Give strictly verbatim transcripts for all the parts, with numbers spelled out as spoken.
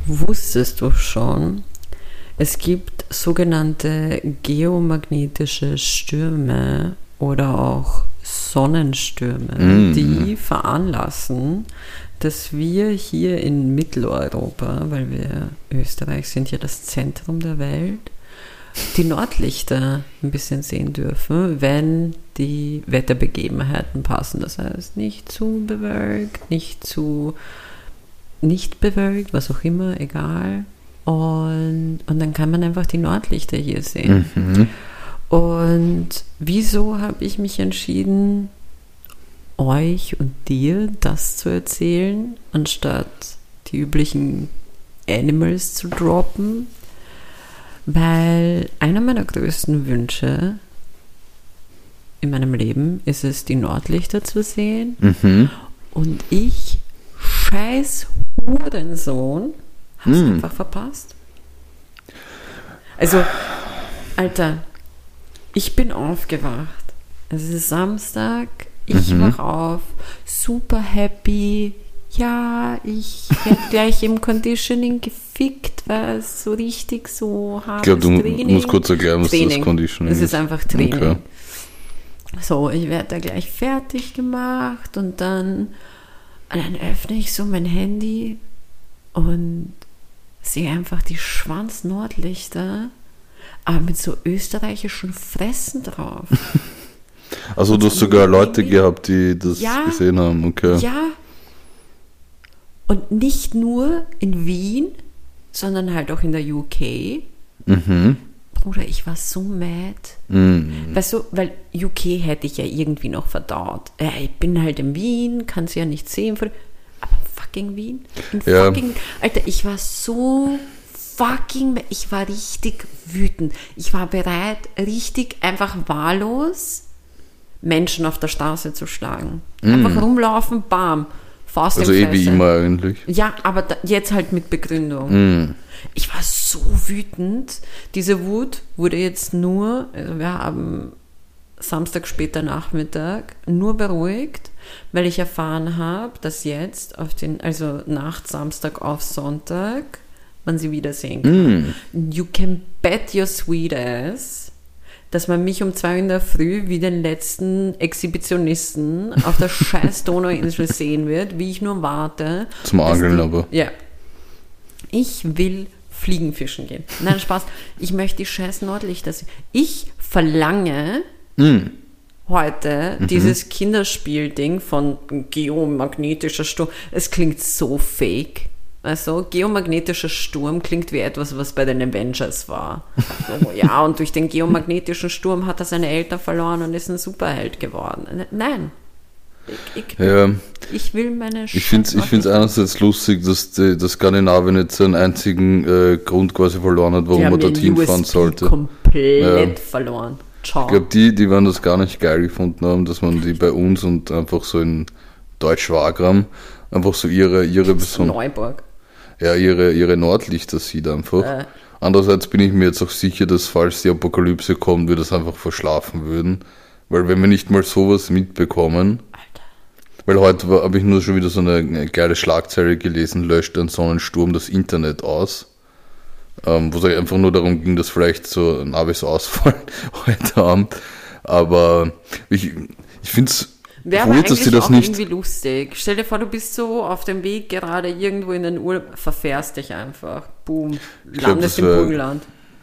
Wusstest du schon, es gibt sogenannte geomagnetische Stürme oder auch Sonnenstürme, mm. die veranlassen, dass wir hier in Mitteleuropa, weil wir Österreich sind ja das Zentrum der Welt, die Nordlichter ein bisschen sehen dürfen, wenn die Wetterbegebenheiten passen. Das heißt, nicht zu bewölkt, nicht zu nicht bewölkt, was auch immer, egal. Und, und dann kann man einfach die Nordlichter hier sehen. Mhm. Und wieso habe ich mich entschieden, euch und dir das zu erzählen, anstatt die üblichen Animals zu droppen? Weil einer meiner größten Wünsche in meinem Leben ist es, die Nordlichter zu sehen. Mhm. Und ich, scheiß Hurensohn, hab's mm. einfach verpasst. Also, Alter, ich bin aufgewacht. Es ist Samstag, ich mhm. wach auf, super happy. Ja, ich werde gleich im Conditioning gefickt, weil es so richtig so hart ist. Ich glaube, du Training. musst kurz erklären, was Training. das Conditioning ist. Es ist einfach Training. Okay. So, ich werde da gleich fertig gemacht und dann, und dann öffne ich so mein Handy und sehe einfach die Schwanz-Nordlichter, aber mit so österreichischen Fressen drauf. Also du hast sogar Leute gehabt, die das ja, gesehen haben, okay. Ja. Und nicht nur in Wien, sondern halt auch in der U K. Mhm. Bruder, ich war so mad. Mhm. Weißt du, weil U K hätte ich ja irgendwie noch verdaut. Ja, ich bin halt in Wien, kann es ja nicht sehen. Aber fucking Wien? In ja. fucking, Alter, ich war so fucking, ich war richtig wütend. Ich war bereit, richtig einfach wahllos Menschen auf der Straße zu schlagen. Mhm. Einfach rumlaufen, bam. Faust also eh wie immer eigentlich. Ja, aber da, jetzt halt mit Begründung. Mm. Ich war so wütend. Diese Wut wurde jetzt nur, also wir haben Samstag später Nachmittag nur beruhigt, weil ich erfahren habe, dass jetzt auf den, also Nacht Samstag auf Sonntag, man sie wiedersehen kann. Mm. You can bet your sweet ass, dass man mich um zwei Uhr in der Früh wie den letzten Exhibitionisten auf der scheiß Donauinsel sehen wird, wie ich nur warte. Zum Angeln aber. Ja. Ich will Fliegenfischen gehen. Nein, Spaß. Ich möchte die scheiß Nordlichter sehen. Ich verlange mm. heute mhm. dieses Kinderspielding von geomagnetischer Sturm. Es klingt so fake. Also, geomagnetischer Sturm klingt wie etwas, was bei den Avengers war. So, ja, und durch den geomagnetischen Sturm hat er seine Eltern verloren und ist ein Superheld geworden. Nein. Ich, ich, ja, ich will meine Ich finde es einerseits lustig, dass die, das Skandinavien jetzt seinen einzigen äh, Grund quasi verloren hat, warum man dorthin fahren sollte. komplett ja. verloren. Ciao. Ich glaube, die, die werden das gar nicht geil gefunden haben, dass man die bei uns und einfach so in Deutsch-Wagram einfach so ihre, ihre Person. Neuburg. Ja, ihre, ihre Nordlichter sieht einfach. Äh. Andererseits bin ich mir jetzt auch sicher, dass falls die Apokalypse kommt, wir das einfach verschlafen würden. Weil wenn wir nicht mal sowas mitbekommen, Alter. Weil heute habe ich nur schon wieder so eine, eine geile Schlagzeile gelesen, löscht ein Sonnensturm das Internet aus. Ähm, wo es einfach nur darum ging, dass vielleicht so Navis ausfallen heute Abend. Aber ich, ich finde es wäre aber eigentlich das auch nicht irgendwie lustig. Stell dir vor, du bist so auf dem Weg gerade irgendwo in den Urlaub, verfährst dich einfach. Boom. Landest im Burgenland.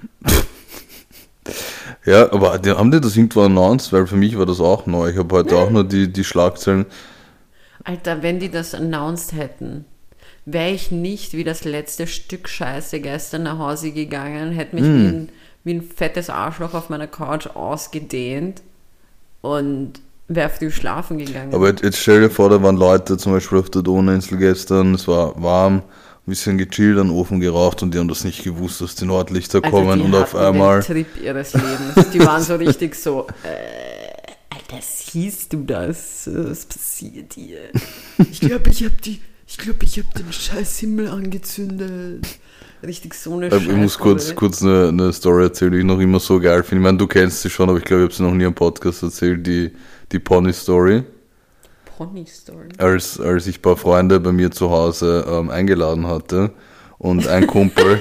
Ja, aber die, haben die das irgendwo announced? Weil für mich war das auch neu. Ich habe heute nee. auch nur die, die Schlagzeilen. Alter, wenn die das announced hätten, wäre ich nicht wie das letzte Stück Scheiße gestern nach Hause gegangen, hätte mich mm. wie, ein, wie ein fettes Arschloch auf meiner Couch ausgedehnt und wäre früh schlafen gegangen. Aber jetzt, jetzt stell dir vor, da waren Leute zum Beispiel auf der Donauinsel gestern, es war warm, ein bisschen gechillt, an den Ofen geraucht und die haben das nicht gewusst, dass die Nordlichter also kommen und auf einmal... Den Trip ihres Lebens. Die waren so richtig so, äh, Alter, siehst du das? Was passiert hier? Ich glaube, ich habe die, ich glaube, ich habe den scheiß Himmel angezündet. Richtig so eine Scheiße. Ich muss kurz, kurz eine, eine Story erzählen, die ich noch immer so geil finde. Ich meine, du kennst sie schon, aber ich glaube, ich habe sie noch nie im Podcast erzählt, die, die Pony-Story. Pony-Story? Als, als ich ein paar Freunde bei mir zu Hause ähm, eingeladen hatte und ein Kumpel.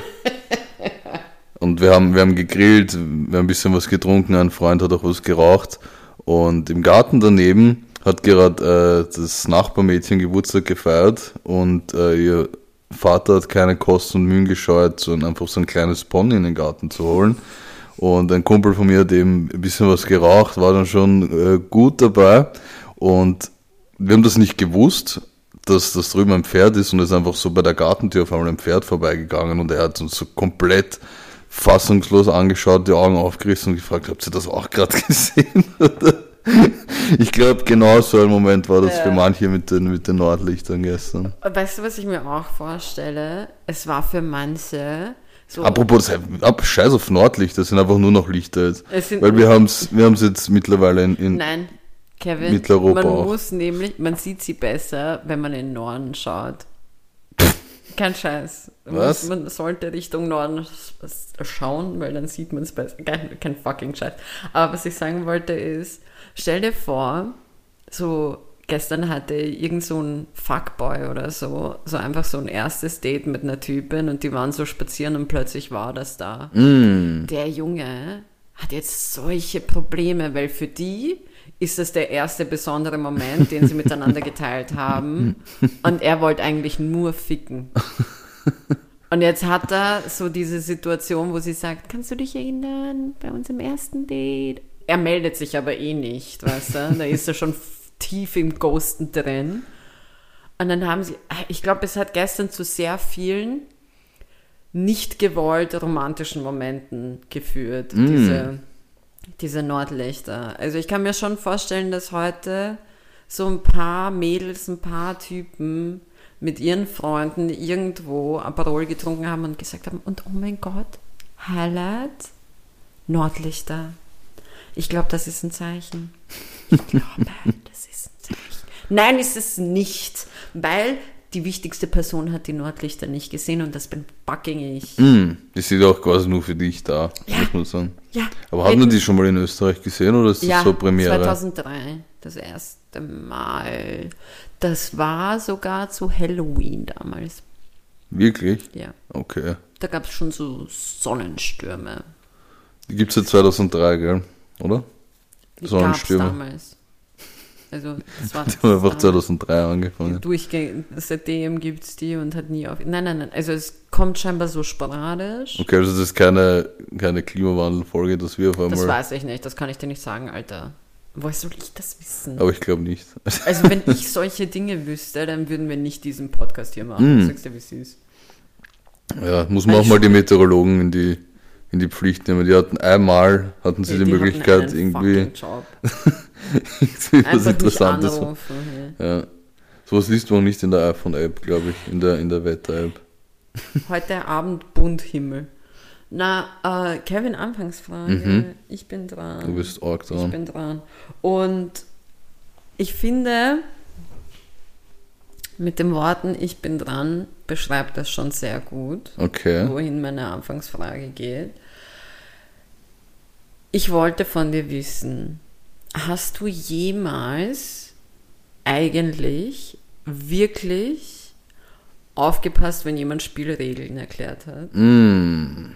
Und wir haben, wir haben gegrillt, wir haben ein bisschen was getrunken, ein Freund hat auch was geraucht. Und im Garten daneben hat gerade äh, das Nachbarmädchen Geburtstag gefeiert und äh, ihr Vater hat keine Kosten und Mühen gescheut, sondern einfach so ein kleines Pony in den Garten zu holen. Und ein Kumpel von mir hat eben ein bisschen was geraucht, war dann schon äh, gut dabei. Und wir haben das nicht gewusst, dass das drüben ein Pferd ist und ist einfach so bei der Gartentür auf einmal ein Pferd vorbeigegangen und er hat uns so komplett fassungslos angeschaut, die Augen aufgerissen und gefragt, habt ihr das auch gerade gesehen? Ich glaube, genau so ein Moment war das ja für manche mit den, mit den Nordlichtern gestern. Weißt du, was ich mir auch vorstelle? Es war für manche so... Apropos, ab, scheiß auf Nordlichter, das sind einfach nur noch Lichter jetzt. Weil wir haben es wir jetzt mittlerweile in, in Nein, Kevin, Mitteleuropa man auch. muss nämlich, man sieht sie besser, wenn man in den Norden schaut. Kein Scheiß. Was? Man sollte Richtung Norden schauen, weil dann sieht man es besser. Kein, kein fucking Scheiß. Aber was ich sagen wollte ist, stell dir vor, so gestern hatte irgend so ein Fuckboy oder so, so einfach so ein erstes Date mit einer Typin und die waren so spazieren und plötzlich war das da. Mm. Der Junge hat jetzt solche Probleme, weil für die ist das der erste besondere Moment, den sie miteinander geteilt haben. Und er wollte eigentlich nur ficken. Und jetzt hat er so diese Situation, wo sie sagt, kannst du dich erinnern, bei unserem ersten Date? Er meldet sich aber eh nicht, weißt du? Da ist er schon tief im Ghosten drin. Und dann haben sie, ich glaube, es hat gestern zu sehr vielen nicht gewollt romantischen Momenten geführt, mm. diese... Diese Nordlichter. Also ich kann mir schon vorstellen, dass heute so ein paar Mädels, ein paar Typen mit ihren Freunden irgendwo Aperol getrunken haben und gesagt haben, und oh mein Gott, Highlight, Nordlichter. Ich glaube, das ist ein Zeichen. Ich glaube, das ist ein Zeichen. Nein, ist es nicht, weil die wichtigste Person hat die Nordlichter nicht gesehen und das bin fucking ich. Mm, die sind auch quasi nur für dich da, ja. muss man sagen. Ja. Aber haben wir die schon mal in Österreich gesehen oder ist das ja, so Premiere? zweitausenddrei, das erste Mal. Das war sogar zu Halloween damals. Wirklich? Ja. Okay. Da gab es schon so Sonnenstürme. Die gibt es ja zweitausenddrei, gell? Oder? Die gab es damals. Also, das war die haben einfach zweitausenddrei angefangen. Durchgehend, seitdem gibt es die und hat nie auf... Nein, nein, nein, also es kommt scheinbar so sporadisch. Okay, also das ist keine, keine Klimawandelfolge, dass wir auf einmal... Das weiß ich nicht, das kann ich dir nicht sagen, Alter. Woher soll ich das wissen? Aber ich glaube nicht. Also wenn ich solche Dinge wüsste, dann würden wir nicht diesen Podcast hier machen. Mm. Du sagst ja, wie süß. Ja, muss man auch mal die Meteorologen in die... in die Pflicht nehmen. Die hatten einmal, hatten sie ja, die, die Möglichkeit, irgendwie, Job. irgendwie was Einfach Interessantes. Anrufen, hey. Ja. Sowas liest man auch nicht in der iPhone-App, glaube ich, in der, in der Wetter-App. Heute Abend Bunthimmel. Na, äh, Kevin, Anfangsfrage. Mhm. Ich bin dran. Du bist arg dran. Ich bin dran. Und ich finde, mit den Worten ich bin dran beschreibt das schon sehr gut, okay, wohin meine Anfangsfrage geht. Ich wollte von dir wissen, hast du jemals eigentlich wirklich aufgepasst, wenn jemand Spielregeln erklärt hat? Mm.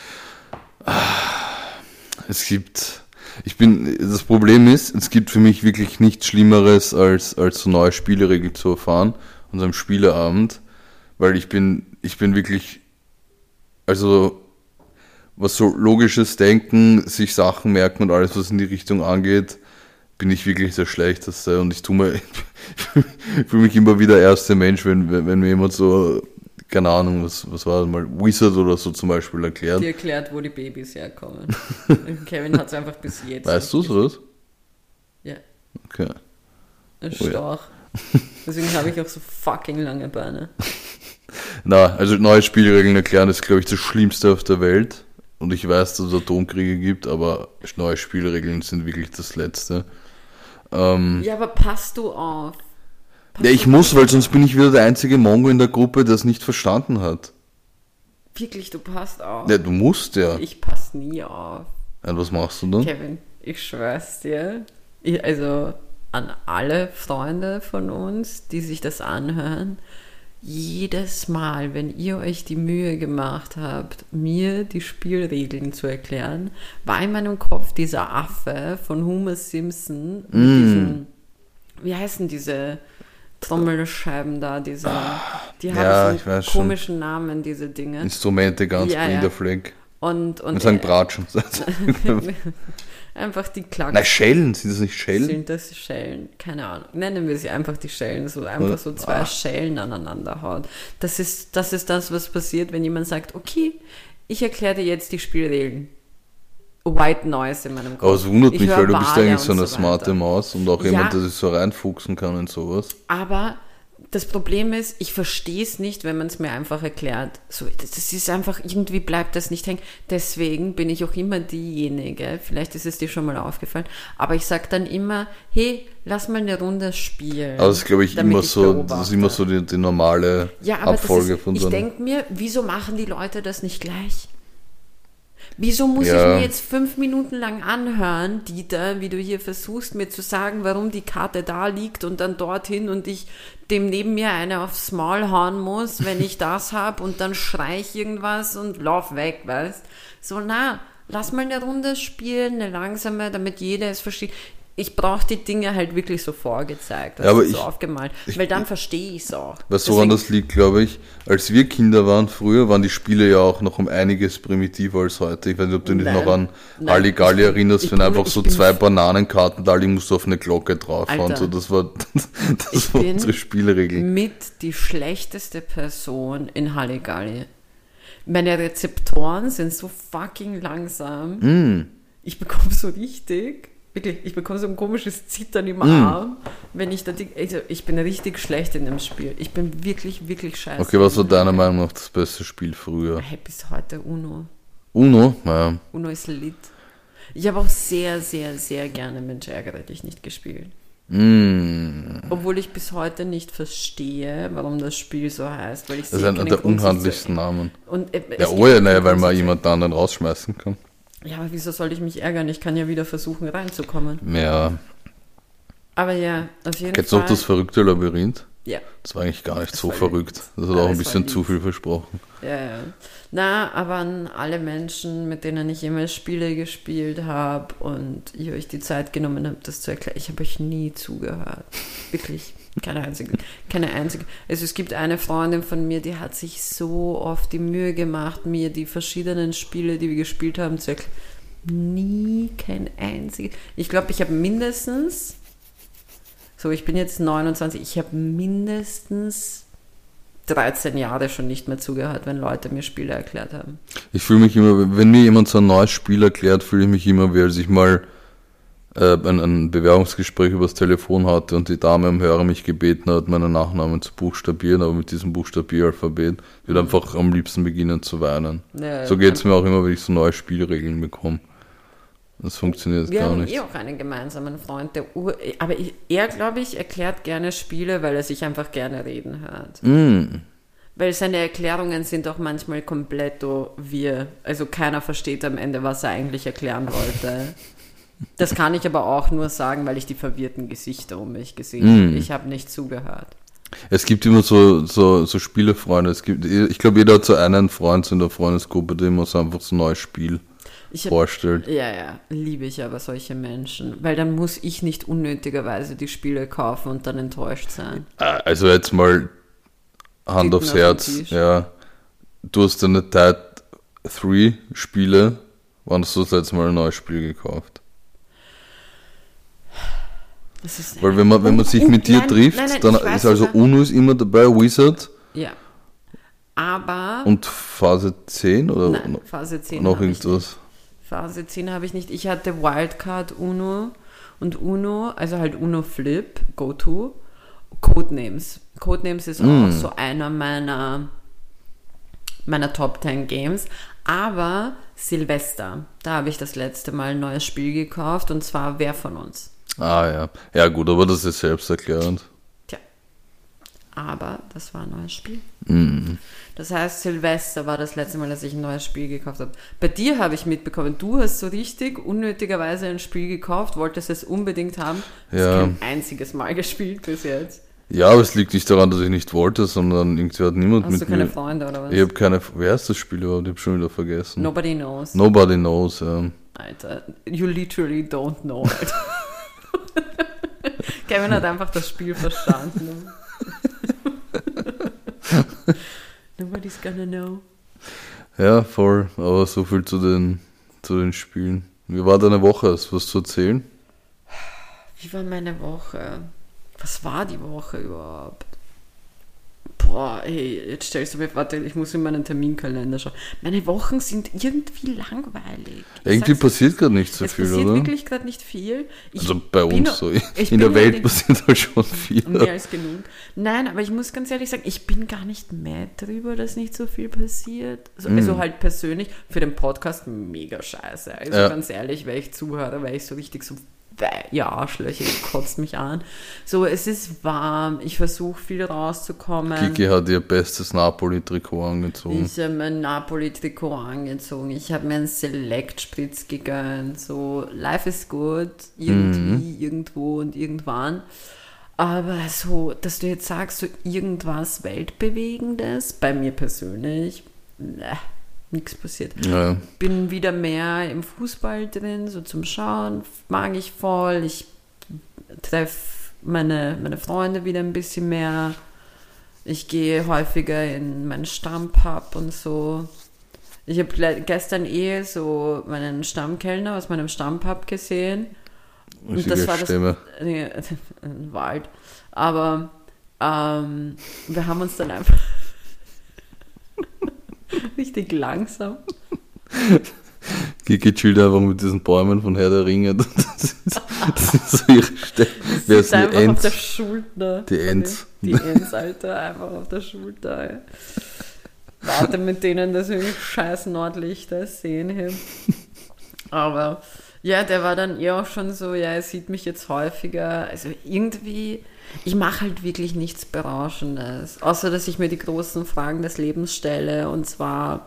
Es gibt, ich bin, das Problem ist, es gibt für mich wirklich nichts Schlimmeres, als, als so neue Spielregeln zu erfahren an so einem Spieleabend, weil ich bin, ich bin wirklich, also was so logisches Denken, sich Sachen merken und alles, was in die Richtung angeht, bin ich wirklich der Schlechteste und ich tue mir, ich fühle mich immer wieder erster Mensch, wenn, wenn, wenn mir jemand so, keine Ahnung, was, was war das mal, Wizard oder so zum Beispiel erklärt. Die erklärt, wo die Babys herkommen. Kevin hat es einfach bis jetzt. Weißt du sowas? Ja. Okay. Ein Oh, Storch. Ja. Deswegen habe ich auch so fucking lange Beine. Na, also neue Spielregeln erklären ist, glaube ich, das Schlimmste auf der Welt. Und ich weiß, dass es Atomkriege gibt, aber neue Spielregeln sind wirklich das Letzte. Ähm, ja, aber passt du auf. Passt ja, ich muss, weil sonst bin ich wieder der einzige Mongo in der Gruppe, der es nicht verstanden hat. Wirklich, du passt auf. Ja, du musst ja. Ich passe nie auf. Und was machst du dann? Kevin, ich schwör's dir. Ich, also an alle Freunde von uns, die sich das anhören, jedes Mal, wenn ihr euch die Mühe gemacht habt, mir die Spielregeln zu erklären, war in meinem Kopf dieser Affe von Homer Simpson mit Mm. diesen, wie heißen diese Trommelscheiben da, diese, die Ja, haben ich so weiß schon. komischen Namen, diese Dinge. Instrumente ganz Ja, ja. Brinderfleck. Und, und Wir sagen äh, Bratschen. einfach die Klacken. Nein, Schellen, sind das nicht Schellen? Sind das Schellen? Keine Ahnung. Nennen wir sie einfach die Schellen. So einfach so zwei Ah. Schellen aneinander haut. Das ist, das ist das, was passiert, wenn jemand sagt, okay, ich erkläre dir jetzt die Spielregeln. White Noise in meinem Kopf. Aber es wundert Ich mich, höre weil du bist Wale eigentlich so und eine so smarte weiter. Maus und auch Ja. jemand, der sich so reinfuchsen kann in sowas. Aber das Problem ist, ich verstehe es nicht, wenn man es mir einfach erklärt. So, das ist einfach, irgendwie bleibt das nicht hängen. Deswegen bin ich auch immer diejenige, vielleicht ist es dir schon mal aufgefallen, aber ich sage dann immer, hey, lass mal eine Runde spielen. Aber das ist, glaube ich, damit immer so, das ist beobachte. immer so die, die normale Ja, aber Abfolge das ist, von ich so einem. denke mir, wieso machen die Leute das nicht gleich? Wieso muss Ja. ich mir jetzt fünf Minuten lang anhören, Dieter, wie du hier versuchst, mir zu sagen, warum die Karte da liegt und dann dorthin und ich dem neben mir eine aufs Maul hauen muss, wenn ich das habe und dann schrei ich irgendwas und lauf weg, weißt? So, na, lass mal eine Runde spielen, eine langsame, damit jeder es versteht. Ich brauche die Dinge halt wirklich so vorgezeigt, also Ja, aber so ich- aufgemalt, ich- weil dann verstehe ich es auch. Was woran Deswegen- das liegt, glaube ich, als wir Kinder waren früher, waren die Spiele ja auch noch um einiges primitiver als heute. Ich weiß nicht, ob du dich Nein. noch an Nein. Halligalli Ich bin- erinnerst, ich wenn bin- einfach ich so bin- zwei Bananenkarten da liegen, musst du auf eine Glocke draufhauen. Alter. So, das war, das Ich war bin unsere Spielregeln. mit die schlechteste Person in Halligalli. Meine Rezeptoren sind so fucking langsam. Mm. Ich bekomme so richtig, wirklich, ich bekomme so ein komisches Zittern im Mm. Arm, wenn ich da, die, also ich bin richtig schlecht in dem Spiel. Ich bin wirklich, wirklich scheiße. Okay, was war deiner Meinung nach das beste Spiel früher? Hey, bis heute Uno. Uno? Ja. Uno ist lit. Ich habe auch sehr, sehr, sehr gerne Mensch ärgere dich nicht gespielt. Mm. Obwohl ich bis heute nicht verstehe, warum das Spiel so heißt. Weil ich Das ist sehe einer keinen der Grund, sich zu- unhandlichsten Namen. Und, äh, Ja, es oh gibt ja, keinen naja, weil Grund, man sich zu- jemand anderen rausschmeißen kann. Ja, aber wieso soll ich mich ärgern? Ich kann ja wieder versuchen reinzukommen. Ja. Aber ja, auf jeden Kennst du Fall. auch das verrückte Labyrinth? Ja, Das war eigentlich gar nicht Das so war verrückt. lieb. Das hat Ah, auch ein das bisschen war zu lieb. viel versprochen. ja, ja. Na, aber an alle Menschen, mit denen ich immer Spiele gespielt habe und ihr euch die Zeit genommen habt, das zu erklären, ich habe euch nie zugehört. Wirklich. Keine einzige. Keine einzige. Also es gibt eine Freundin von mir, die hat sich so oft die Mühe gemacht, mir die verschiedenen Spiele, die wir gespielt haben, zu erklären. Nie kein einziges. Ich glaube, ich habe mindestens, so ich bin jetzt neunundzwanzig, ich habe mindestens dreizehn Jahre schon nicht mehr zugehört, wenn Leute mir Spiele erklärt haben. Ich fühle mich immer, wenn mir jemand so ein neues Spiel erklärt, fühle ich mich immer, wie als ich mal äh, ein, ein Bewerbungsgespräch übers Telefon hatte und die Dame am Hörer mich gebeten hat, meinen Nachnamen zu buchstabieren, aber mit diesem Buchstabieralphabet würde einfach am liebsten beginnen zu weinen. Ja, So geht es mir auch immer, wenn ich so neue Spielregeln bekomme. Das funktioniert Wir gar haben nicht. eh auch einen gemeinsamen Freund, der Ur aber ich, er, glaube ich, erklärt gerne Spiele, weil er sich einfach gerne reden hört. Mm. Weil seine Erklärungen sind auch manchmal komplett wir. Also keiner versteht am Ende, was er eigentlich erklären wollte. Das kann ich aber auch nur sagen, weil ich die verwirrten Gesichter um mich gesehen habe. Mm. Ich habe nicht zugehört. Es gibt immer so, so, so Spielefreunde. Es gibt, ich glaube, jeder hat so einen Freund in der Freundesgruppe, der immer so einfach so ein neues Spiel Ich hab, vorstellt. ja, ja, liebe ich aber solche Menschen. Weil dann muss ich nicht unnötigerweise die Spiele kaufen und dann enttäuscht sein. Also jetzt mal Hand Titten aufs auf den Herz. Tisch. Ja, du hast deine Tide drei Spiele. Wann hast du das letzte Mal ein neues Spiel gekauft? Das ist Weil wenn man, wenn man sich mit dir nein, trifft, nein, nein, dann ich weiß ist also sogar- Uno ist immer dabei, Wizard Ja. Aber und Phase zehn oder nein, noch, Phase zehn noch habe ich irgendwas? nicht. Phase zehn habe ich nicht. Ich hatte Wildcard Uno und Uno, also halt Uno Flip, Go-To, Codenames. Codenames ist Mm. auch so einer meiner, meiner Top zehn Games. Aber Silvester, da habe ich das letzte Mal ein neues Spiel gekauft und zwar Wer von uns? Ah ja. Ja gut, aber das ist selbsterklärend. Tja. Aber das war ein neues Spiel. Mhm. Das heißt, Silvester war das letzte Mal, dass ich ein neues Spiel gekauft habe. Bei dir habe ich mitbekommen, du hast so richtig unnötigerweise ein Spiel gekauft, wolltest es unbedingt haben, hast Ja. kein einziges Mal gespielt bis jetzt. Ja, aber es liegt nicht daran, dass ich nicht wollte, sondern irgendwie hat niemand Hast mit du keine mir... Freunde oder was? Ich habe keine... Wer ist das Spiel überhaupt? Ich habe schon wieder vergessen. Nobody knows. Nobody knows, ja. Alter, you literally don't know, Alter. Kevin hat einfach das Spiel verstanden. Nobody's gonna know. Ja, voll. Aber so viel zu den, zu den Spielen. Wie war deine Woche? Hast du was zu erzählen? Wie war meine Woche? Was war die Woche überhaupt? Boah, ey, jetzt stellst du mir, warte, ich muss in meinen Terminkalender schauen. Meine Wochen sind irgendwie langweilig. Ich Irgendwie sag's, passiert gerade nicht so es viel, passiert oder? wirklich gerade nicht viel. Ich Also bei bin- uns so. ich In der bin Welt ja passiert halt schon viel. mehr als genug. Nein, aber ich muss ganz ehrlich sagen, ich bin gar nicht mad drüber, dass nicht so viel passiert. Also, Mhm. also halt persönlich, für den Podcast mega scheiße. Also Ja. ganz ehrlich, weil ich zuhöre, weil ich so richtig so, ja, Arschlöcher, kotzt mich an. So, es ist warm, ich versuche viel rauszukommen. Kiki hat ihr bestes Napoli-Trikot angezogen. Ich habe mein Napoli-Trikot angezogen. Ich habe mir einen Select-Spritz gegönnt. So, life is good. Irgendwie, Mhm. irgendwo und irgendwann. Aber so, dass du jetzt sagst, so irgendwas Weltbewegendes, bei mir persönlich, ne, nichts passiert. Ja. Bin wieder mehr im Fußball drin, so zum Schauen, mag ich voll. Ich treffe meine, meine Freunde wieder ein bisschen mehr. Ich gehe häufiger in meinen Stammpub und so. Ich habe gestern eh so meinen Stammkellner aus meinem Stammpub gesehen. Und Richtige das war Stimme. das. Nee, ein Wald. Aber ähm, wir haben uns dann einfach richtig langsam. Kiki chillt einfach mit diesen Bäumen von Herr der Ringe. Das ist, das ist so ihre Stelle. Wer Sitzt ist die einfach auf Ents? der Schulter. Die Ents. Die Ents, Alter, einfach auf der Schulter. Ey. Warte mit denen, dass wir scheiß Nordlichter sehen. Hey. Aber ja, der war dann eh auch schon so, ja, er sieht mich jetzt häufiger. Also irgendwie, ich mache halt wirklich nichts Berauschendes. Außer, dass ich mir die großen Fragen des Lebens stelle. Und zwar,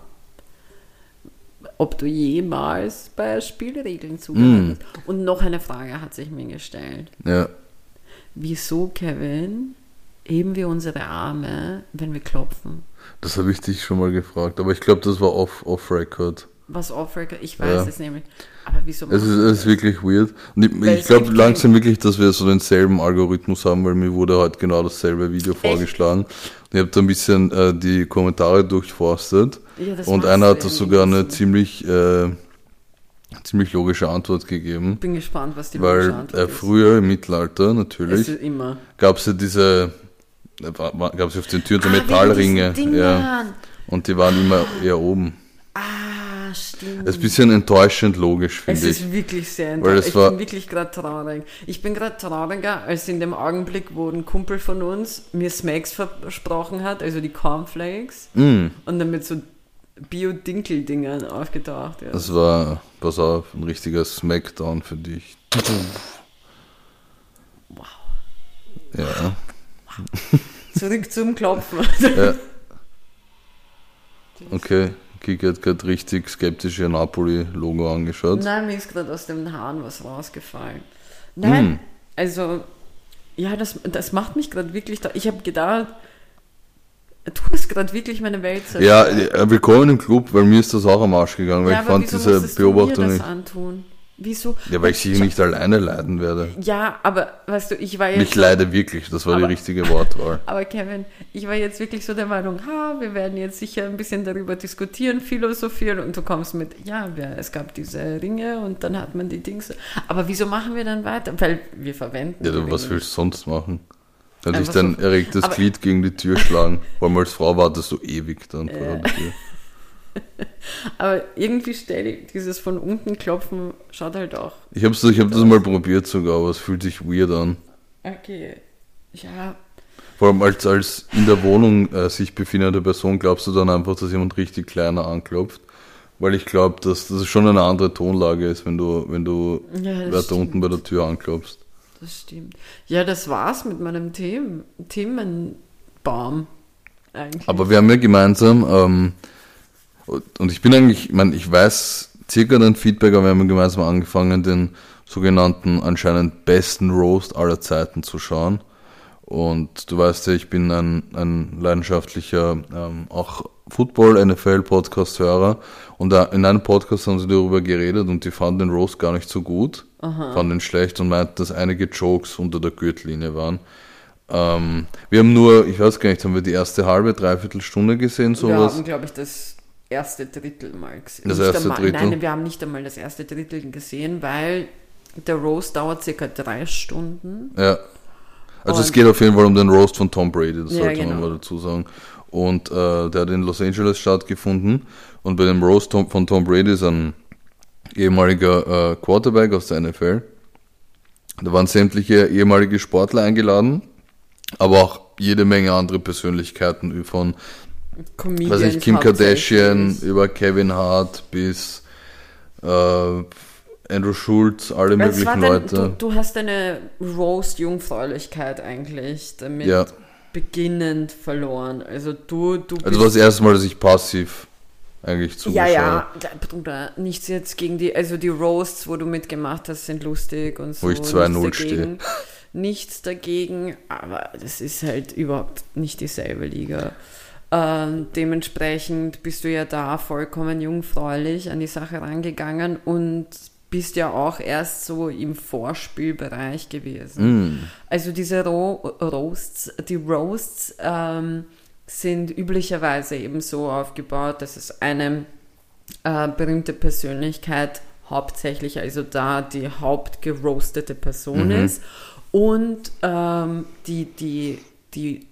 ob du jemals bei Spielregeln zugehört hast. Mm. Und noch eine Frage hat sich mir gestellt. Ja. Wieso, Kevin, heben wir unsere Arme, wenn wir klopfen? Das habe ich dich schon mal gefragt, aber ich glaube, das war off, off-Record. Was off-Record? Ich weiß Ja. es nämlich. Aber wieso Es ist, machen wir es ist das? wirklich weird. Und ich, Weil ich es glaube gibt langsam wirklich, dass wir so denselben Algorithmus haben, weil mir wurde heute genau dasselbe Video vorgeschlagen. Und ich habe da ein bisschen äh, die Kommentare durchforstet. Ja, das Und machst einer du hat da ja sogar nie. eine ziemlich, äh, ziemlich logische Antwort gegeben. Bin gespannt, was die Weil logische Antwort äh, ist. früher im Mittelalter Es natürlich ist immer. gab es ja diese, gab es auf den Türen so Ah, wegen Metallringe. diesen Ja, Dingern. und die waren immer eher oben. Ah, stimmt. Das ist ein bisschen enttäuschend logisch, Es finde ich. ist wirklich sehr Weil enttäuschend. es Ich war- bin wirklich gerade traurig. Ich bin gerade trauriger, als in dem Augenblick, wo ein Kumpel von uns mir Smacks versprochen hat, also die Cornflakes, Mm, und dann mit so Bio-Dinkel-Dingern aufgetaucht. Ja. das war, pass auf, ein richtiger Smackdown für dich. Wow. Ja. Zurück zum Klopfen. Ja. Okay, Kiki hat gerade richtig skeptisch ihr Napoli-Logo angeschaut. Nein, mir ist gerade aus den Haaren was rausgefallen. Nein, Hm. also, ja, das, das macht mich gerade wirklich, da, ich habe gedacht, du hast gerade wirklich meine Welt Ja, zerstört. äh, willkommen im Club, weil mir ist das auch am Arsch gegangen, weil Ja, ich aber fand wieso diese musstest du Beobachtung mir das nicht. antun? Wieso? Ja, weil ich sicher nicht alleine leiden werde. Ja, aber weißt du, ich war jetzt. Und ich leide wirklich, das war die Aber- richtige Wortwahl. Aber Kevin, ich war jetzt wirklich so der Meinung, ha, wir werden jetzt sicher ein bisschen darüber diskutieren, philosophieren, und du kommst mit, ja, wir, es gab diese Ringe und dann hat man die Dings. Aber wieso machen wir dann weiter? Weil wir verwenden Ja, die du, was Ringe. willst du sonst machen? Kann Einfach dich dein so- erregtes aber- Glied gegen die Tür schlagen. Vor allem als Frau wartest du ewig dann vor Ja. der Tür. Aber irgendwie stelle ich dieses von unten klopfen, schaut halt auch. Ich habe ich hab das mal probiert sogar, aber es fühlt sich weird an. Okay. Ja, Vor allem als, als in der Wohnung äh, sich befindende Person glaubst du dann einfach, dass jemand richtig kleiner anklopft. Weil ich glaube, dass das schon eine andere Tonlage ist, wenn du, wenn du Ja, das weiter stimmt. unten bei der Tür anklopfst. das stimmt. Ja, das war's mit meinem Themen, Themenbaum. Eigentlich. Aber wir haben ja gemeinsam, ähm, und ich bin eigentlich, ich meine, ich weiß circa dein Feedback, aber wir haben gemeinsam angefangen, den sogenannten anscheinend besten Roast aller Zeiten zu schauen. Und du weißt ja, ich bin ein, ein leidenschaftlicher, ähm, auch Football-N F L-Podcast-Hörer. Und da, in einem Podcast haben sie darüber geredet und die fanden den Roast gar nicht so gut, Aha. fanden ihn schlecht und meinten, dass einige Jokes unter der Gürtellinie waren. Ähm, wir haben nur, ich weiß gar nicht, haben wir die erste halbe, dreiviertel Stunde gesehen, sowas? Wir haben, glaube ich, das erste Drittel mal gesehen. Das erste einmal, Drittel? Nein, wir haben nicht einmal das erste Drittel gesehen, weil der Roast dauert circa drei Stunden. Ja. Also und es geht auf jeden Fall um den Roast von Tom Brady, das ja, sollte genau. man mal dazu sagen. Und äh, der hat in Los Angeles stattgefunden. Und bei dem Roast von Tom Brady ist ein ehemaliger äh, Quarterback aus der N F L. Da waren sämtliche ehemalige Sportler eingeladen, aber auch jede Menge andere Persönlichkeiten von was ich, Kim Kardashian über Kevin Hart bis äh, Andrew Schulz, alle Was möglichen denn, Leute. Du, du hast deine Roast-Jungfräulichkeit eigentlich damit ja. beginnend verloren. Also du, du Also war das erste Mal, dass ich passiv eigentlich zugeschaut. Ja, ja, Bruder, nichts jetzt gegen die, also die Roasts, wo du mitgemacht hast, sind lustig und so. Wo ich zwei null stehe. Nichts dagegen, aber das ist halt überhaupt nicht dieselbe Liga. Ähm, dementsprechend bist du ja da vollkommen jungfräulich an die Sache rangegangen und bist ja auch erst so im Vorspielbereich gewesen. Mm. Also diese Ro- Roasts, die Roasts ähm, sind üblicherweise eben so aufgebaut, dass es eine äh, berühmte Persönlichkeit hauptsächlich, also da die hauptgeroastete Person mhm. ist und ähm, die, die, die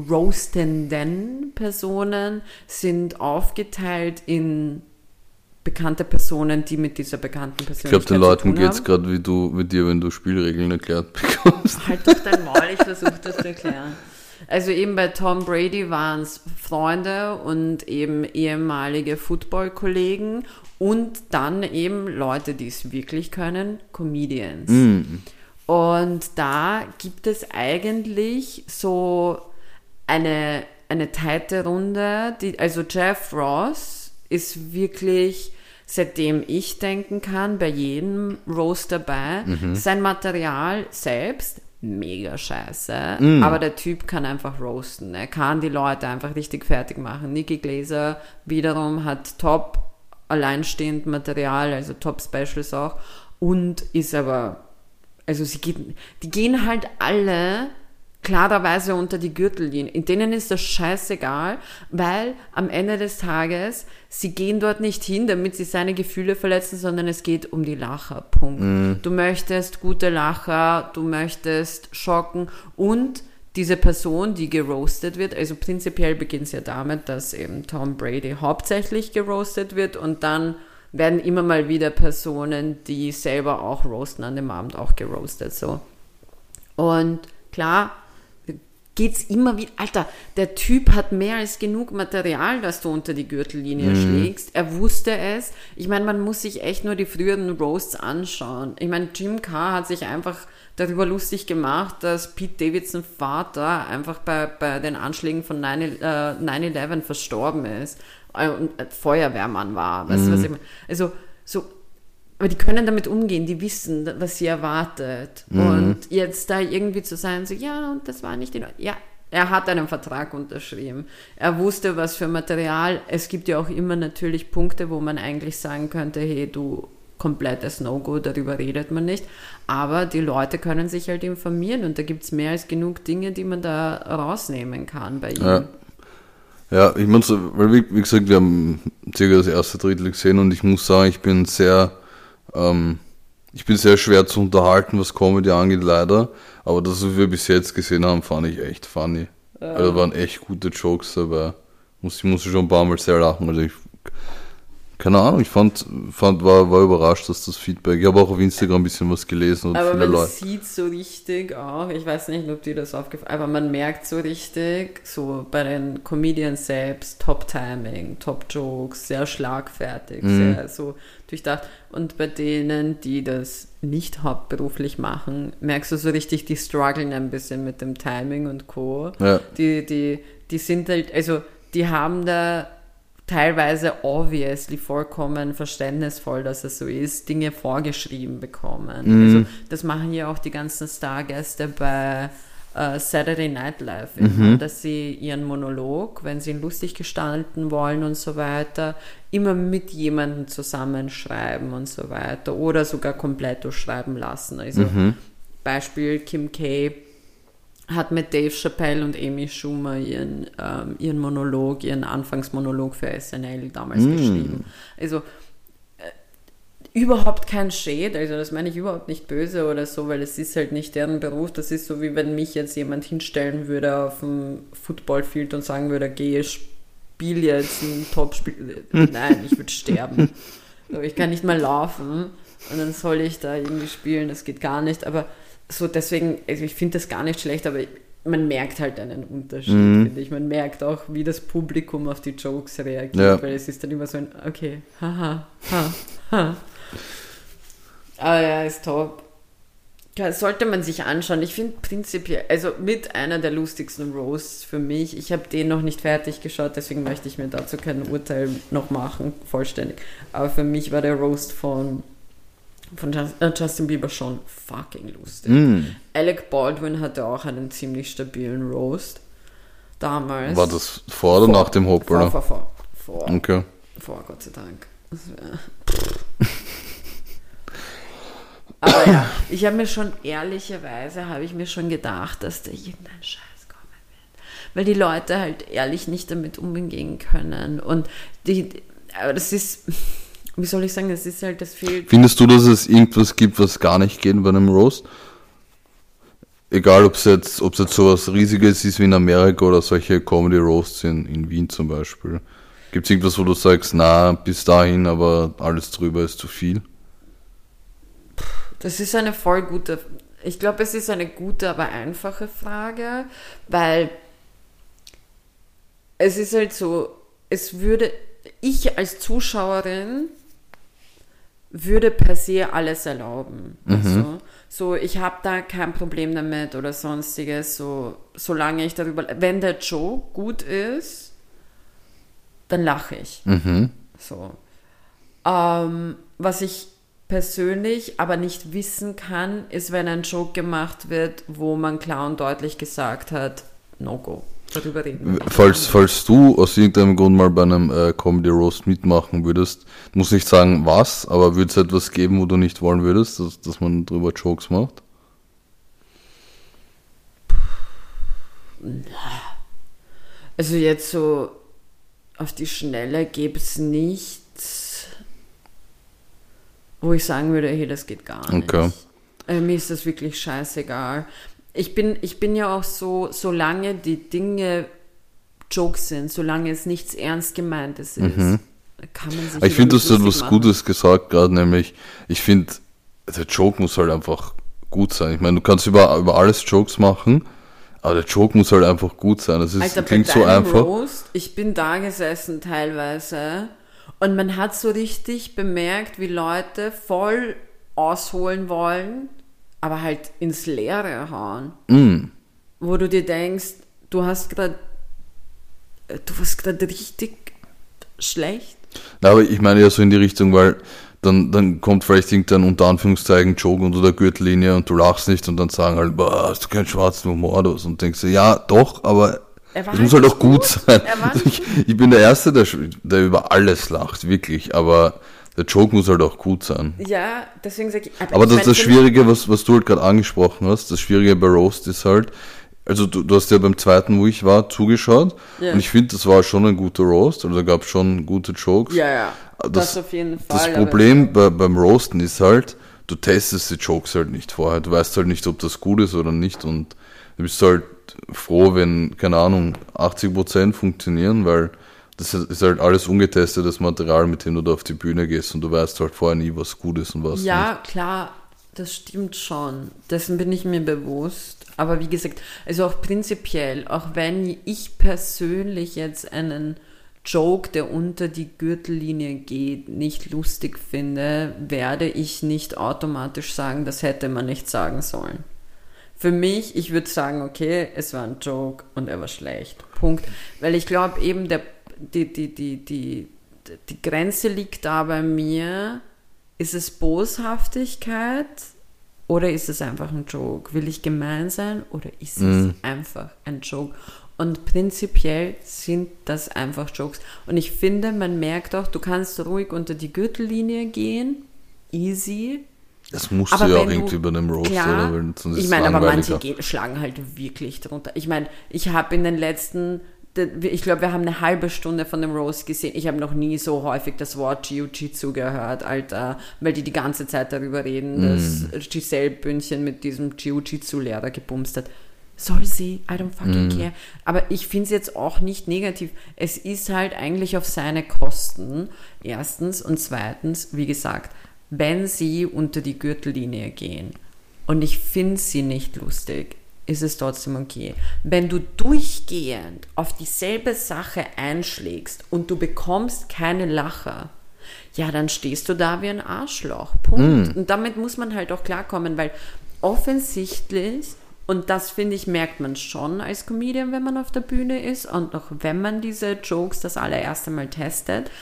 roastenden Personen sind aufgeteilt in bekannte Personen, die mit dieser bekannten Persönlichkeit Ich glaube, den Leuten geht es gerade wie du mit dir, wenn du Spielregeln erklärt bekommst. Halt doch dein Maul, ich versuche das zu erklären. Also eben bei Tom Brady waren es Freunde und eben ehemalige Football-Kollegen und dann eben Leute, die es wirklich können, Comedians. Mm. Und da gibt es eigentlich so eine, eine teite Runde, die, also Jeff Ross ist wirklich, seitdem ich denken kann, bei jedem Roast dabei. Mhm. Sein Material selbst, mega scheiße, mm. aber der Typ kann einfach roasten. Er kann die Leute einfach richtig fertig machen. Nikki Glaser wiederum hat top alleinstehend Material, also top Specials auch und ist aber, also sie geht, die gehen halt alle klarerweise unter die Gürtellinie. In denen ist das scheißegal, weil am Ende des Tages, sie gehen dort nicht hin, damit sie seine Gefühle verletzen, sondern es geht um die Lacher. Punkt. Mm. Du möchtest gute Lacher, du möchtest schocken und diese Person, die geroastet wird, also prinzipiell beginnt es ja damit, dass eben Tom Brady hauptsächlich geroastet wird und dann werden immer mal wieder Personen, die selber auch roasten, an dem Abend auch geroastet. So. Und klar, geht's immer wieder, Alter, der Typ hat mehr als genug Material, dass du unter die Gürtellinie mhm. schlägst. Er wusste es. Ich meine, man muss sich echt nur die früheren Roasts anschauen. Ich meine, Jim Carr hat sich einfach darüber lustig gemacht, dass Pete Davidsons Vater einfach bei, bei den Anschlägen von nine eleven verstorben ist und Feuerwehrmann war. Weißt du, was ich meine? Also, so, aber die können damit umgehen, die wissen, was sie erwartet. Mhm. Und jetzt da irgendwie zu sagen, so, ja, und das war nicht in Ordnung. Ja, er hat einen Vertrag unterschrieben. Er wusste, was für Material. Es gibt ja auch immer natürlich Punkte, wo man eigentlich sagen könnte, hey, du, komplettes No-Go, darüber redet man nicht. Aber die Leute können sich halt informieren und da gibt es mehr als genug Dinge, die man da rausnehmen kann bei ihm. Ja, ja ich muss, weil wie, wie gesagt, wir haben circa das erste Drittel gesehen und ich muss sagen, ich bin sehr Ähm, ich bin sehr schwer zu unterhalten, was Comedy angeht, leider. Aber das, was wir bis jetzt gesehen haben, fand ich echt funny. Ja. Also, da waren echt gute Jokes dabei. Ich musste schon ein paar Mal sehr lachen. Also ich, keine Ahnung, ich fand, fand war, war überrascht, dass das Feedback. Ich habe auch auf Instagram ein bisschen was gelesen. Und aber viele man Leute. sieht so richtig auch, ich weiß nicht, ob dir das aufgefallen ist, aber man merkt so richtig, so bei den Comedians selbst, Top-Timing, Top-Jokes, sehr schlagfertig, mhm. sehr so durchdacht. Und bei denen, die das nicht hauptberuflich machen, merkst du so richtig, die strugglen ein bisschen mit dem Timing und Co. Ja. Die, die, die sind halt, also die haben da teilweise obviously vollkommen verständnisvoll, dass es so ist, Dinge vorgeschrieben bekommen. Mhm. Also das machen ja auch die ganzen Stargäste bei äh, Saturday Night Live, immer, mhm. dass sie ihren Monolog, wenn sie ihn lustig gestalten wollen und so weiter, immer mit jemandem zusammenschreiben und so weiter oder sogar komplett durchschreiben lassen. Also mhm. Beispiel Kim K. hat mit Dave Chappelle und Amy Schumer ihren, ähm, ihren Monolog, ihren Anfangsmonolog für S N L damals mm. geschrieben. Also äh, überhaupt kein Shade, also das meine ich überhaupt nicht böse oder so, weil es ist halt nicht deren Beruf. Das ist so, wie wenn mich jetzt jemand hinstellen würde auf dem Footballfield und sagen würde, geh, spiel jetzt ein Top-Spiel. Nein, ich würde sterben. So, ich kann nicht mal laufen und dann soll ich da irgendwie spielen, das geht gar nicht, aber so deswegen, also ich finde das gar nicht schlecht, aber man merkt halt einen Unterschied, mhm. finde ich. Man merkt auch, wie das Publikum auf die Jokes reagiert, ja. weil es ist dann immer so ein, okay, haha, ha, ha. Aber ja, ist top. Sollte man sich anschauen. Ich finde prinzipiell, also mit einer der lustigsten Roasts für mich. Ich habe den noch nicht fertig geschaut, deswegen möchte ich mir dazu kein Urteil noch machen, vollständig. Aber für mich war der Roast von von Justin Bieber schon fucking lustig. Mm. Alec Baldwin hatte auch einen ziemlich stabilen Roast damals. War das vor oder vor, nach dem Hop, oder? Vor, vor, vor. Vor, okay. vor Gott sei Dank. Aber ja, ich habe mir schon, ehrlicherweise, habe ich mir schon gedacht, dass da irgendein Scheiß kommen wird. Weil die Leute halt ehrlich nicht damit umgehen können. Und die, aber das ist... Wie soll ich sagen, das ist halt das viel. Findest du, dass es irgendwas gibt, was gar nicht geht bei einem Roast? Egal, ob es jetzt, ob es jetzt sowas Riesiges ist wie in Amerika oder solche Comedy-Roasts in, in Wien zum Beispiel. Gibt es irgendwas, wo du sagst, na, bis dahin, aber alles drüber ist zu viel? Das ist eine voll gute, ich glaube, es ist eine gute, aber einfache Frage, weil es ist halt so, es würde, ich als Zuschauerin würde per se alles erlauben. Mhm. Also, so, ich habe da kein Problem damit oder sonstiges, so, solange ich darüber, wenn der Joke gut ist, dann lache ich. Mhm. So. Ähm, was ich persönlich aber nicht wissen kann, ist, wenn ein Joke gemacht wird, wo man klar und deutlich gesagt hat, no go. Darüber reden. Falls, falls du aus irgendeinem Grund mal bei einem äh, Comedy Roast mitmachen würdest, muss nicht sagen was, aber würde es etwas geben, wo du nicht wollen würdest, dass, dass man drüber Jokes macht? Also jetzt so auf die Schnelle gäbe es nichts, wo ich sagen würde, hey, das geht gar nicht. Okay. Äh, mir ist das wirklich scheißegal. Ich bin, ich bin ja auch so, solange die Dinge Jokes sind, solange es nichts ernst gemeintes ist, mhm. kann man sich Ich finde, du hast etwas Gutes gesagt gerade, nämlich, ich finde, der Joke muss halt einfach gut sein. Ich meine, du kannst über, über alles Jokes machen, aber der Joke muss halt einfach gut sein. Das ist, Alter, klingt bei so einfach. Roast, ich bin da gesessen teilweise und man hat so richtig bemerkt, wie Leute voll ausholen wollen, aber halt ins Leere hauen. Mm. Wo du dir denkst, du hast gerade du warst gerade richtig schlecht. Na, aber ich meine ja so in die Richtung, weil dann, dann kommt vielleicht irgendein unter Anführungszeichen Joke unter der Gürtellinie und du lachst nicht und dann sagen halt, boah, hast du keinen schwarzen Humor oder was? Und denkst du, ja, doch, aber es halt muss halt auch gut, gut sein. Also ich, ich bin der Erste, der, der über alles lacht, wirklich, aber der Joke muss halt auch gut sein. Ja, deswegen sage ich... Aber, aber ich das, mein, das Schwierige, was, was du halt gerade angesprochen hast, das Schwierige bei Roast ist halt, also du, du hast ja beim zweiten, wo ich war, zugeschaut ja. und ich finde, das war schon ein guter Roast, also da gab es schon gute Jokes. Ja, ja, das, das auf jeden Fall. Das Problem bei, beim Roasten ist halt, du testest die Jokes halt nicht vorher, du weißt halt nicht, ob das gut ist oder nicht und du bist halt froh, wenn, keine Ahnung, achtzig Prozent funktionieren, weil das ist halt alles ungetestetes Material, mit dem du da auf die Bühne gehst und du weißt halt vorher nie, was gut ist und was ja, nicht. Ja, klar, das stimmt schon. Dessen bin ich mir bewusst. Aber wie gesagt, also auch prinzipiell, auch wenn ich persönlich jetzt einen Joke, der unter die Gürtellinie geht, nicht lustig finde, werde ich nicht automatisch sagen, das hätte man nicht sagen sollen. Für mich, ich würde sagen, okay, es war ein Joke und er war schlecht. Punkt. Weil ich glaube eben, der Die, die, die, die, die Grenze liegt da bei mir, ist es Boshaftigkeit oder ist es einfach ein Joke? Will ich gemein sein oder ist es Mhm. einfach ein Joke? Und prinzipiell sind das einfach Jokes. Und ich finde, man merkt auch, du kannst ruhig unter die Gürtellinie gehen, easy. Das musst Aber du ja auch wenn irgendwie du- bei einem Roast, Klar, oder? Weil sonst ist ich es meine, aber manche langweiliger. gehen, schlagen halt wirklich drunter. Ich meine, ich habe in den letzten, ich glaube, wir haben eine halbe Stunde von dem Roast gesehen. Ich habe noch nie so häufig das Wort Jiu-Jitsu gehört, Alter, weil die die ganze Zeit darüber reden, dass Giselle Bündchen mit diesem Jiu-Jitsu-Lehrer gebumst hat. Soll sie, I don't fucking care. Aber ich finde es jetzt auch nicht negativ. Es ist halt eigentlich auf seine Kosten, erstens. Und zweitens, wie gesagt, wenn sie unter die Gürtellinie gehen und ich finde sie nicht lustig, ist es trotzdem okay. Wenn du durchgehend auf dieselbe Sache einschlägst und du bekommst keine Lacher, ja, dann stehst du da wie ein Arschloch. Punkt. Und damit muss man halt auch klarkommen, weil offensichtlich, und das finde ich, merkt man schon als Comedian, wenn man auf der Bühne ist und auch wenn man diese Jokes das allererste Mal testet,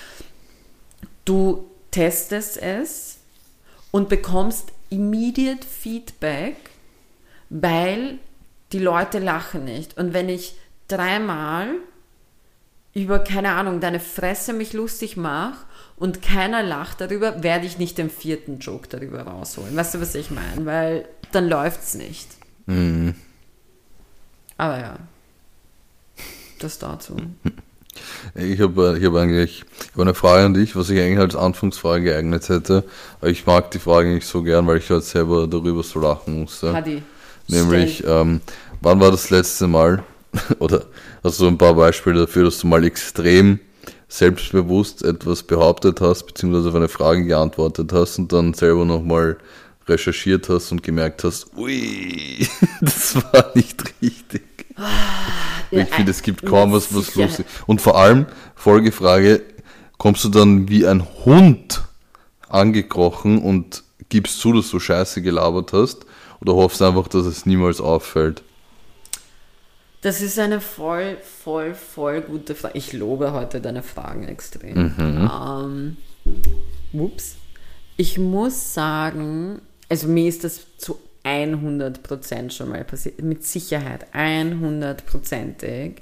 du testest es und bekommst immediate Feedback, weil die Leute lachen nicht. Und wenn ich dreimal über, keine Ahnung, deine Fresse mich lustig mache und keiner lacht darüber, werde ich nicht den vierten Joke darüber rausholen. Weißt du, was ich meine? Weil dann läuft's nicht. Mhm. Aber ja, das dazu. Ich habe ich hab eigentlich ich hab eine Frage an dich, was ich eigentlich als Anfangsfrage geeignet hätte. Aber ich mag die Frage nicht so gern, weil ich halt selber darüber so lachen musste. Hadi, Nämlich, stell- ähm, wann war das letzte Mal, oder hast du ein paar Beispiele dafür, dass du mal extrem selbstbewusst etwas behauptet hast, beziehungsweise auf eine Frage geantwortet hast und dann selber nochmal recherchiert hast und gemerkt hast, ui, das war nicht richtig. Ja, Ich finde, es gibt mit kaum was, was Sicherheit. lustig. Und vor allem, Folgefrage, kommst du dann wie ein Hund angekrochen und gibst zu, dass du Scheiße gelabert hast? Oder hoffst einfach, dass es niemals auffällt? Das ist eine voll, voll, voll gute Frage. Ich lobe heute deine Fragen extrem. Ähm, ups. Ich muss sagen, also mir ist das zu hundert Prozent schon mal passiert. Mit Sicherheit, hundertprozentig.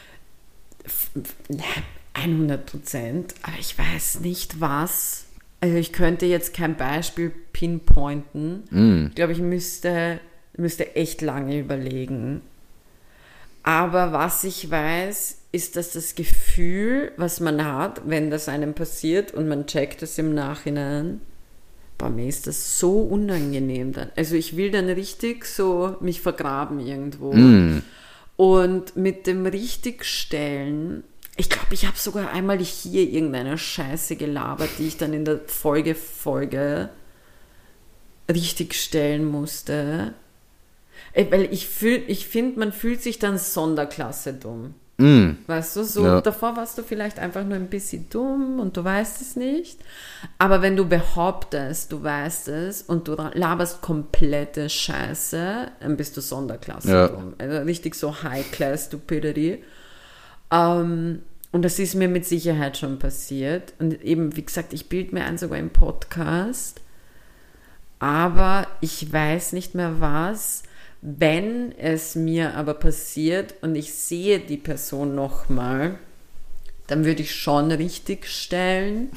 hundert Prozent. Aber ich weiß nicht, was. Also ich könnte jetzt kein Beispiel pinpointen. Mm. Ich glaube, ich müsste, müsste echt lange überlegen. Aber was ich weiß, ist, dass das Gefühl, was man hat, wenn das einem passiert und man checkt es im Nachhinein, boah, mir ist das so unangenehm dann. Also ich will dann richtig so mich vergraben irgendwo. Mm. Und mit dem Richtigstellen, ich glaube, ich habe sogar einmal hier irgendeine Scheiße gelabert, die ich dann in der Folge Folge richtigstellen musste. Äh, Weil ich, fühl, ich finde, man fühlt sich dann Sonderklasse dumm. Mm. Weißt du, so Ja. davor warst du vielleicht einfach nur ein bisschen dumm und du weißt es nicht. Aber wenn du behauptest, du weißt es und du laberst komplette Scheiße, dann bist du Sonderklasse Ja. dumm. Also richtig so High-Class Stupidity. Ähm, und das ist mir mit Sicherheit schon passiert. Und eben, wie gesagt, ich bilde mir ein, sogar im Podcast. Aber ich weiß nicht mehr was. Wenn es mir aber passiert und ich sehe die Person nochmal, dann würde ich schon richtig stellen.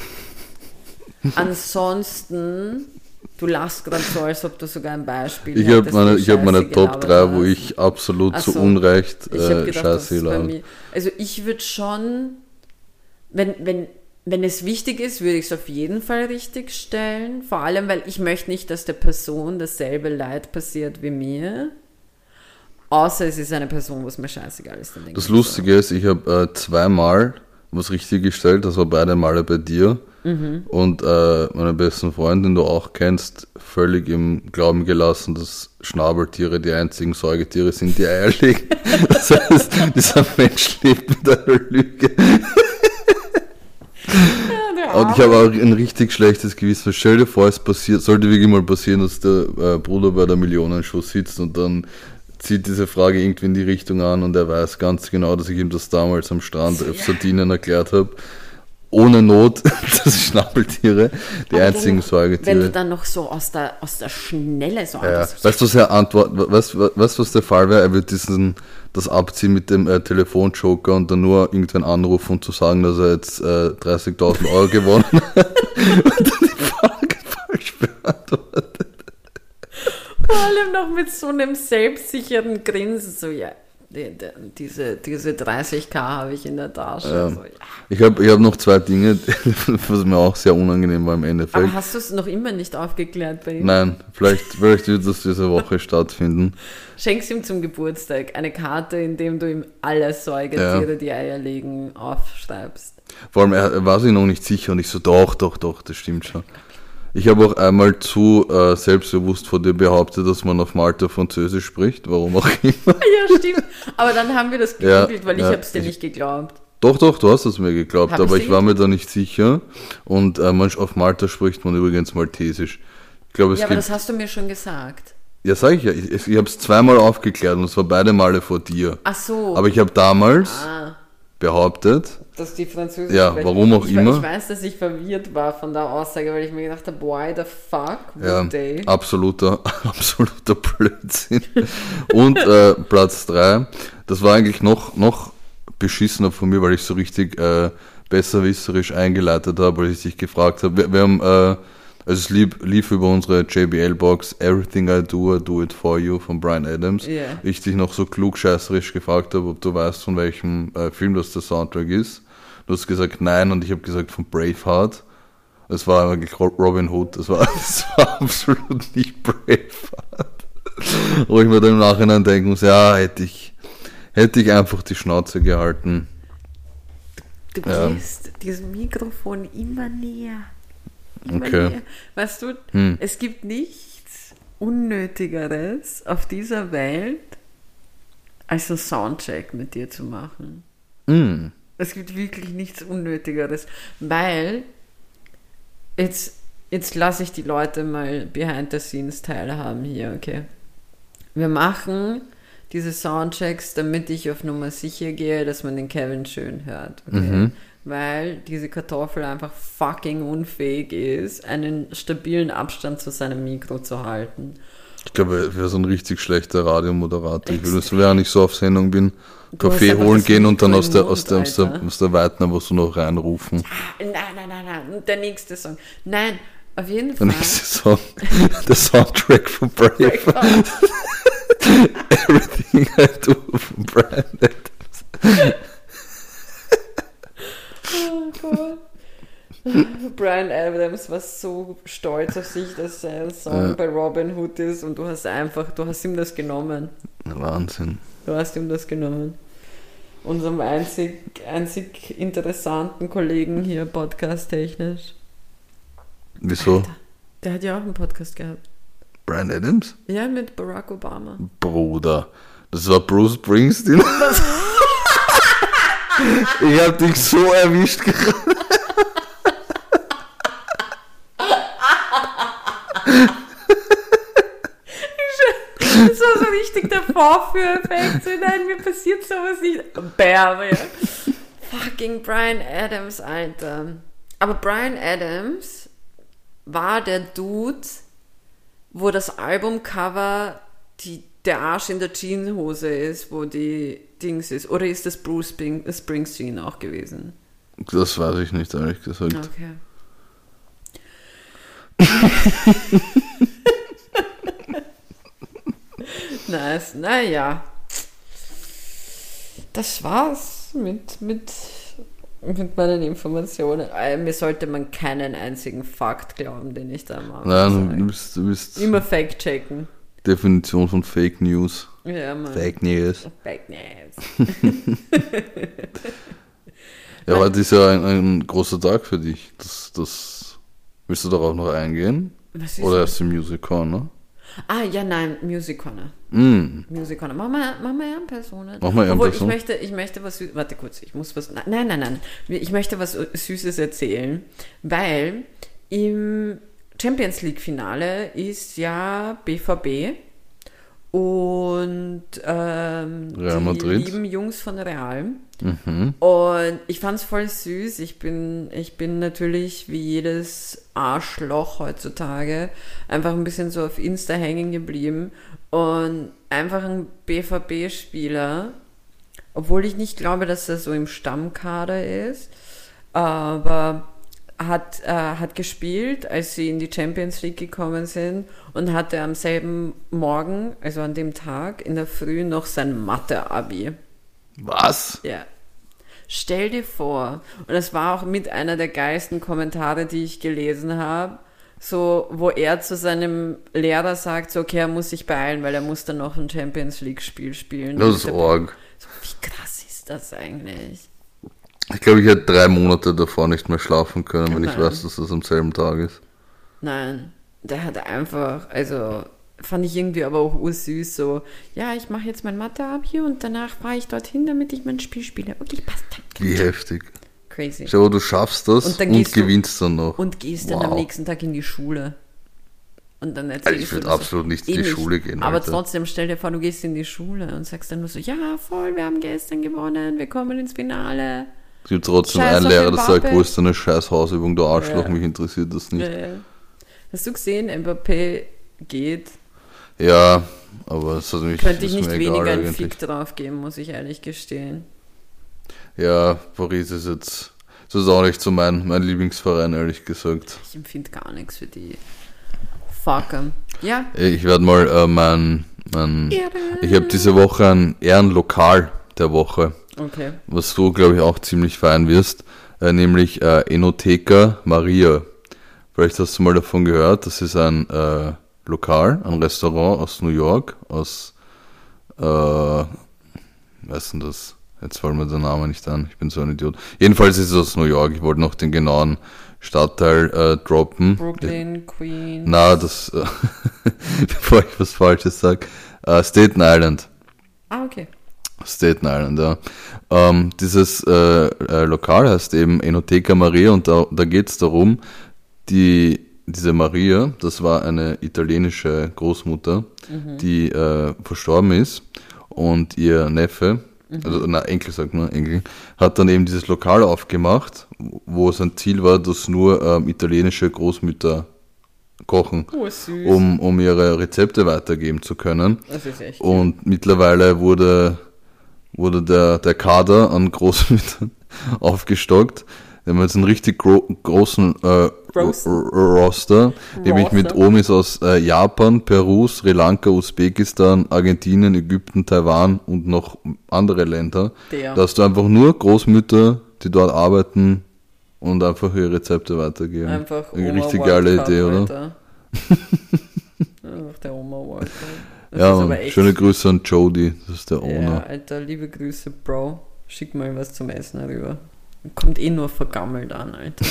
Ansonsten, du lachst gerade so, als ob du sogar ein Beispiel Ich habe hättest, meine, wie ich hab meine Scheiße Top gelabert drei, wo hast. ich absolut Ach zu so. Unrecht Ich habe äh, gedacht, das Scheiße ist bei gelabert. mir. Also ich würde schon, wenn, wenn, wenn es wichtig ist, würde ich es auf jeden Fall richtig stellen. Vor allem, weil ich möchte nicht, dass der Person dasselbe Leid passiert wie mir. Außer es ist eine Person, wo es mir scheißegal ist. Dann denke Das ich so. Lustige ist, ich habe äh, zweimal was richtig gestellt, das war beide Male bei dir. Mhm. Und äh, meine besten Freundin, du auch kennst, völlig im Glauben gelassen, dass Schnabeltiere die einzigen Säugetiere sind, die Eier legen. Das heißt, dieser Mensch lebt mit einer Lüge. Und ich habe auch ein richtig schlechtes Gewissen. Stell dir vor, es passiert, sollte wirklich mal passieren, dass der äh, Bruder bei der Millionenshow sitzt und dann zieht diese Frage irgendwie in die Richtung an und er weiß ganz genau, dass ich ihm das damals am Strand auf Sardinien erklärt habe. ohne Not, das Schnabeltiere, die Aber einzigen wenn, Säugetiere. Wenn du dann noch so aus der, aus der Schnelle so Ja, antwortest. weißt du, was er antwortet, weißt du, was, was der Fall wäre? Er würde diesen, das abziehen mit dem äh, Telefonjoker und dann nur irgendwann anrufen und zu sagen, dass er jetzt äh, dreißigtausend Euro gewonnen hat und dann die Frage falsch beantwortet. Vor allem noch mit so einem selbstsicheren Grinsen, so, ja, die, die, diese, diese dreißig K habe ich in der Tasche. Ja. So, ja. Ich habe ich hab noch zwei Dinge, was mir auch sehr unangenehm war im Endeffekt. Aber hast du es noch immer nicht aufgeklärt bei ihm? Nein, vielleicht, vielleicht wird das diese Woche stattfinden. Schenkst ihm zum Geburtstag eine Karte, in dem du ihm alle Säugetiere, Ja. die Eier legen, aufschreibst. Vor allem, er, er war sich noch nicht sicher und ich so, doch, doch, doch, das stimmt schon. Ich habe auch einmal zu äh, selbstbewusst vor dir behauptet, dass man auf Malta Französisch spricht, warum auch immer. Ja, stimmt. Aber dann haben wir das gegoogelt, Ja, weil ich ja, habe es dir ich- nicht geglaubt. Doch, doch, du hast es mir geglaubt, Hab aber ich ich war dir mir da nicht sicher. Und äh, man, auf Malta spricht man übrigens Maltesisch. Ich glaube, es Ja, aber gibt... das hast du mir schon gesagt. Ja, sag ich ja, ich, ich habe es zweimal aufgeklärt und es war beide Male vor dir. Ach so. Aber ich habe damals ah, behauptet, dass die Französisch Ja, sprechen. warum auch ich, immer. Ich weiß, dass ich verwirrt war von der Aussage, weil ich mir gedacht habe, why the fuck would ja, they? absoluter, absoluter Blödsinn. Und äh, Platz drei, das war eigentlich noch, noch beschissener von mir, weil ich so richtig äh, besserwisserisch eingeleitet habe, weil ich dich gefragt habe. Wir, wir haben, äh, also es lief, lief über unsere J B L-Box Everything I Do, I Do It For You von Bryan Adams. Ja. Ich dich noch so klugscheißerisch gefragt habe, ob du weißt, von welchem äh, Film das der Soundtrack ist. Du hast gesagt nein und ich habe gesagt von Braveheart. Es war eigentlich Robin Hood, das war, das war absolut nicht Braveheart. Wo ich mir dann im Nachhinein denken muss, ja, hätte ich, hätte ich einfach die Schnauze gehalten. Du Ja. gehst diesem Mikrofon immer näher. Immer Okay. näher. Weißt du, Hm. es gibt nichts Unnötigeres auf dieser Welt, als einen Soundcheck mit dir zu machen. Mm. Es gibt wirklich nichts Unnötigeres, weil jetzt, jetzt lasse ich die Leute mal behind the scenes teilhaben hier, okay? Wir machen diese Soundchecks, damit ich auf Nummer sicher gehe, dass man den Kevin schön hört, okay? Mhm. Weil diese Kartoffel einfach fucking unfähig ist, einen stabilen Abstand zu seinem Mikro zu halten. Ich glaube, ich wäre so ein richtig schlechter Radiomoderator. Ich würde, während ich so auf Sendung bin, Du hast Kaffee einfach holen das gehen und dann Mikro aus im der, Mund, aus der, aus der, Alter. aus der Weiten einfach so noch reinrufen. Nein, nein, nein, nein, und der nächste Song. Nein, auf jeden Der Fall. nächste Song, der Soundtrack von Braveheart. Everything I Do von Bryan Adams. Oh Gott. Bryan Adams war so stolz auf sich, dass sein Song Ja. bei Robin Hood ist und du hast einfach, du hast ihm das genommen. Wahnsinn. Du hast ihm das genommen. Unserem einzig, einzig interessanten Kollegen hier podcast-technisch. Wieso? Alter, der hat ja auch einen Podcast gehabt. Bryan Adams? Ja, mit Barack Obama. Bruder, das war Bruce Springsteen. Ich hab dich so erwischt gerade. Das war so richtig der Vorführeffekt. So, nein, mir passiert sowas nicht. Bam, ja. Fucking Bryan Adams, Alter. Aber Bryan Adams war der Dude, wo das Albumcover die, der Arsch in der Jeanshose ist, wo die Dings ist. Oder ist das Bruce Spring, Springsteen auch gewesen? Das weiß ich nicht, ehrlich gesagt. Okay. Nice, naja. Das war's mit, mit, mit meinen Informationen. Äh, Mir sollte man keinen einzigen Fakt glauben, den ich da mache. Nein, du bist, du bist Immer Fact-checken. Definition von Fake News. Ja, Mann. Fake News. Fake News. Ja, heute ist ja ein, ein großer Tag für dich. Das, das willst du darauf noch eingehen? Was ist Oder das? erst im Musical, ne? Ah, ja, nein, Music Corner. Mm. Music Corner. Mach mal, mach mal Ehrenpersonen. Mach mal Obwohl, Ehrenperson. ich möchte, ich möchte was Süßes, warte kurz, ich muss was, nein, nein, nein, ich möchte was Süßes erzählen, weil im Champions League Finale ist ja B V B und ähm, Real Madrid. Die lieben Jungs von Real. Mhm. Und ich fand's voll süß. Ich bin, ich bin natürlich wie jedes Arschloch heutzutage einfach ein bisschen so auf Insta hängen geblieben und einfach ein B V B-Spieler, obwohl ich nicht glaube, dass er so im Stammkader ist, aber hat, äh, hat gespielt, als sie in die Champions League gekommen sind und hatte am selben Morgen, also an dem Tag, in der Früh noch sein Mathe-Abi. Was? Ja. Stell dir vor, und das war auch mit einer der geilsten Kommentare, die ich gelesen habe, so, wo er zu seinem Lehrer sagt, so, okay, er muss sich beeilen, weil er muss dann noch ein Champions League Spiel spielen. Das ist arg. So, wie krass ist das eigentlich? Ich glaube, ich hätte drei Monate davor nicht mehr schlafen können, wenn Nein. ich weiß, dass das am selben Tag ist. Nein, der hat einfach, also fand ich irgendwie aber auch ursüß, so, ja, ich mache jetzt mein Mathe-Abi und danach fahre ich dorthin, damit ich mein Spiel spiele. Okay, passt. Wie heftig. Crazy. Schau, du schaffst das Und und, dann gehst du- gewinnst dann noch. Und gehst dann Wow. am nächsten Tag in die Schule. Und dann erzählst Also ich du würde das. absolut nicht Eh in die nicht. Schule gehen, Aber Alter. trotzdem, stell dir vor, du gehst in die Schule und sagst dann nur so, ja, voll, wir haben gestern gewonnen, wir kommen ins Finale. Es gibt trotzdem Scheiß einen auf Lehrer, der sagt, Mbappé. wo ist deine scheiß Hausübung, du Arschloch, Ja. mich interessiert das nicht. Äh, Hast du gesehen, Mbappé geht? Ja, aber es hat mich Könnte ich ist nicht mir weniger egal einen eigentlich. Fick drauf geben, muss ich ehrlich gestehen. Ja, Paris ist jetzt, das ist auch nicht so mein, mein Lieblingsverein, ehrlich gesagt. Ich empfinde gar nichts für die Fucker. Ja, Ich werde mal äh, mein, mein Ehre. ich habe diese Woche ein Ehrenlokal der Woche, okay. was du, glaube ich, auch ziemlich feiern wirst, äh, nämlich äh, Enoteca Maria. Vielleicht hast du mal davon gehört, das ist ein äh, Lokal, ein Restaurant aus New York, aus, äh, was ist denn das? Jetzt fällt mir der Name nicht an, ich bin so ein Idiot. Jedenfalls ist es aus New York, ich wollte noch den genauen Stadtteil äh, droppen. Brooklyn, Queens. Na, das, äh, bevor ich was Falsches sage, äh, Staten Island. Ah, okay. Staten Island, ja. Ähm, dieses äh, äh, Lokal heißt eben Enoteca Maria und da, da geht es darum, die, diese Maria, das war eine italienische Großmutter, Mhm. die äh, verstorben ist und ihr Neffe, also na, Enkel sagt man, Enkel, hat dann eben dieses Lokal aufgemacht, wo sein Ziel war, dass nur ähm, italienische Großmütter kochen, Oh, süß. um, um ihre Rezepte weitergeben zu können. Das ist echt. Und mittlerweile wurde, wurde der, der Kader an Großmüttern aufgestockt. Wir haben jetzt einen richtig gro großen äh, Großen. R- R- Roster, nämlich mit Roster. Omis aus äh, Japan, Peru, Sri Lanka, Usbekistan, Argentinien, Ägypten, Taiwan und noch andere Länder. Der. Da hast du einfach nur Großmütter, die dort arbeiten und einfach ihre Rezepte weitergeben. Einfach Eine Oma richtig World geile Cup, Idee, oder? Alter. Einfach der Oma World Cup. Das Ja, ist und aber echt. schöne Grüße an Jody, das ist der Ja, Owner. Alter, liebe Grüße, Bro. Schick mal was zum Essen rüber. Kommt eh nur vergammelt an, Alter.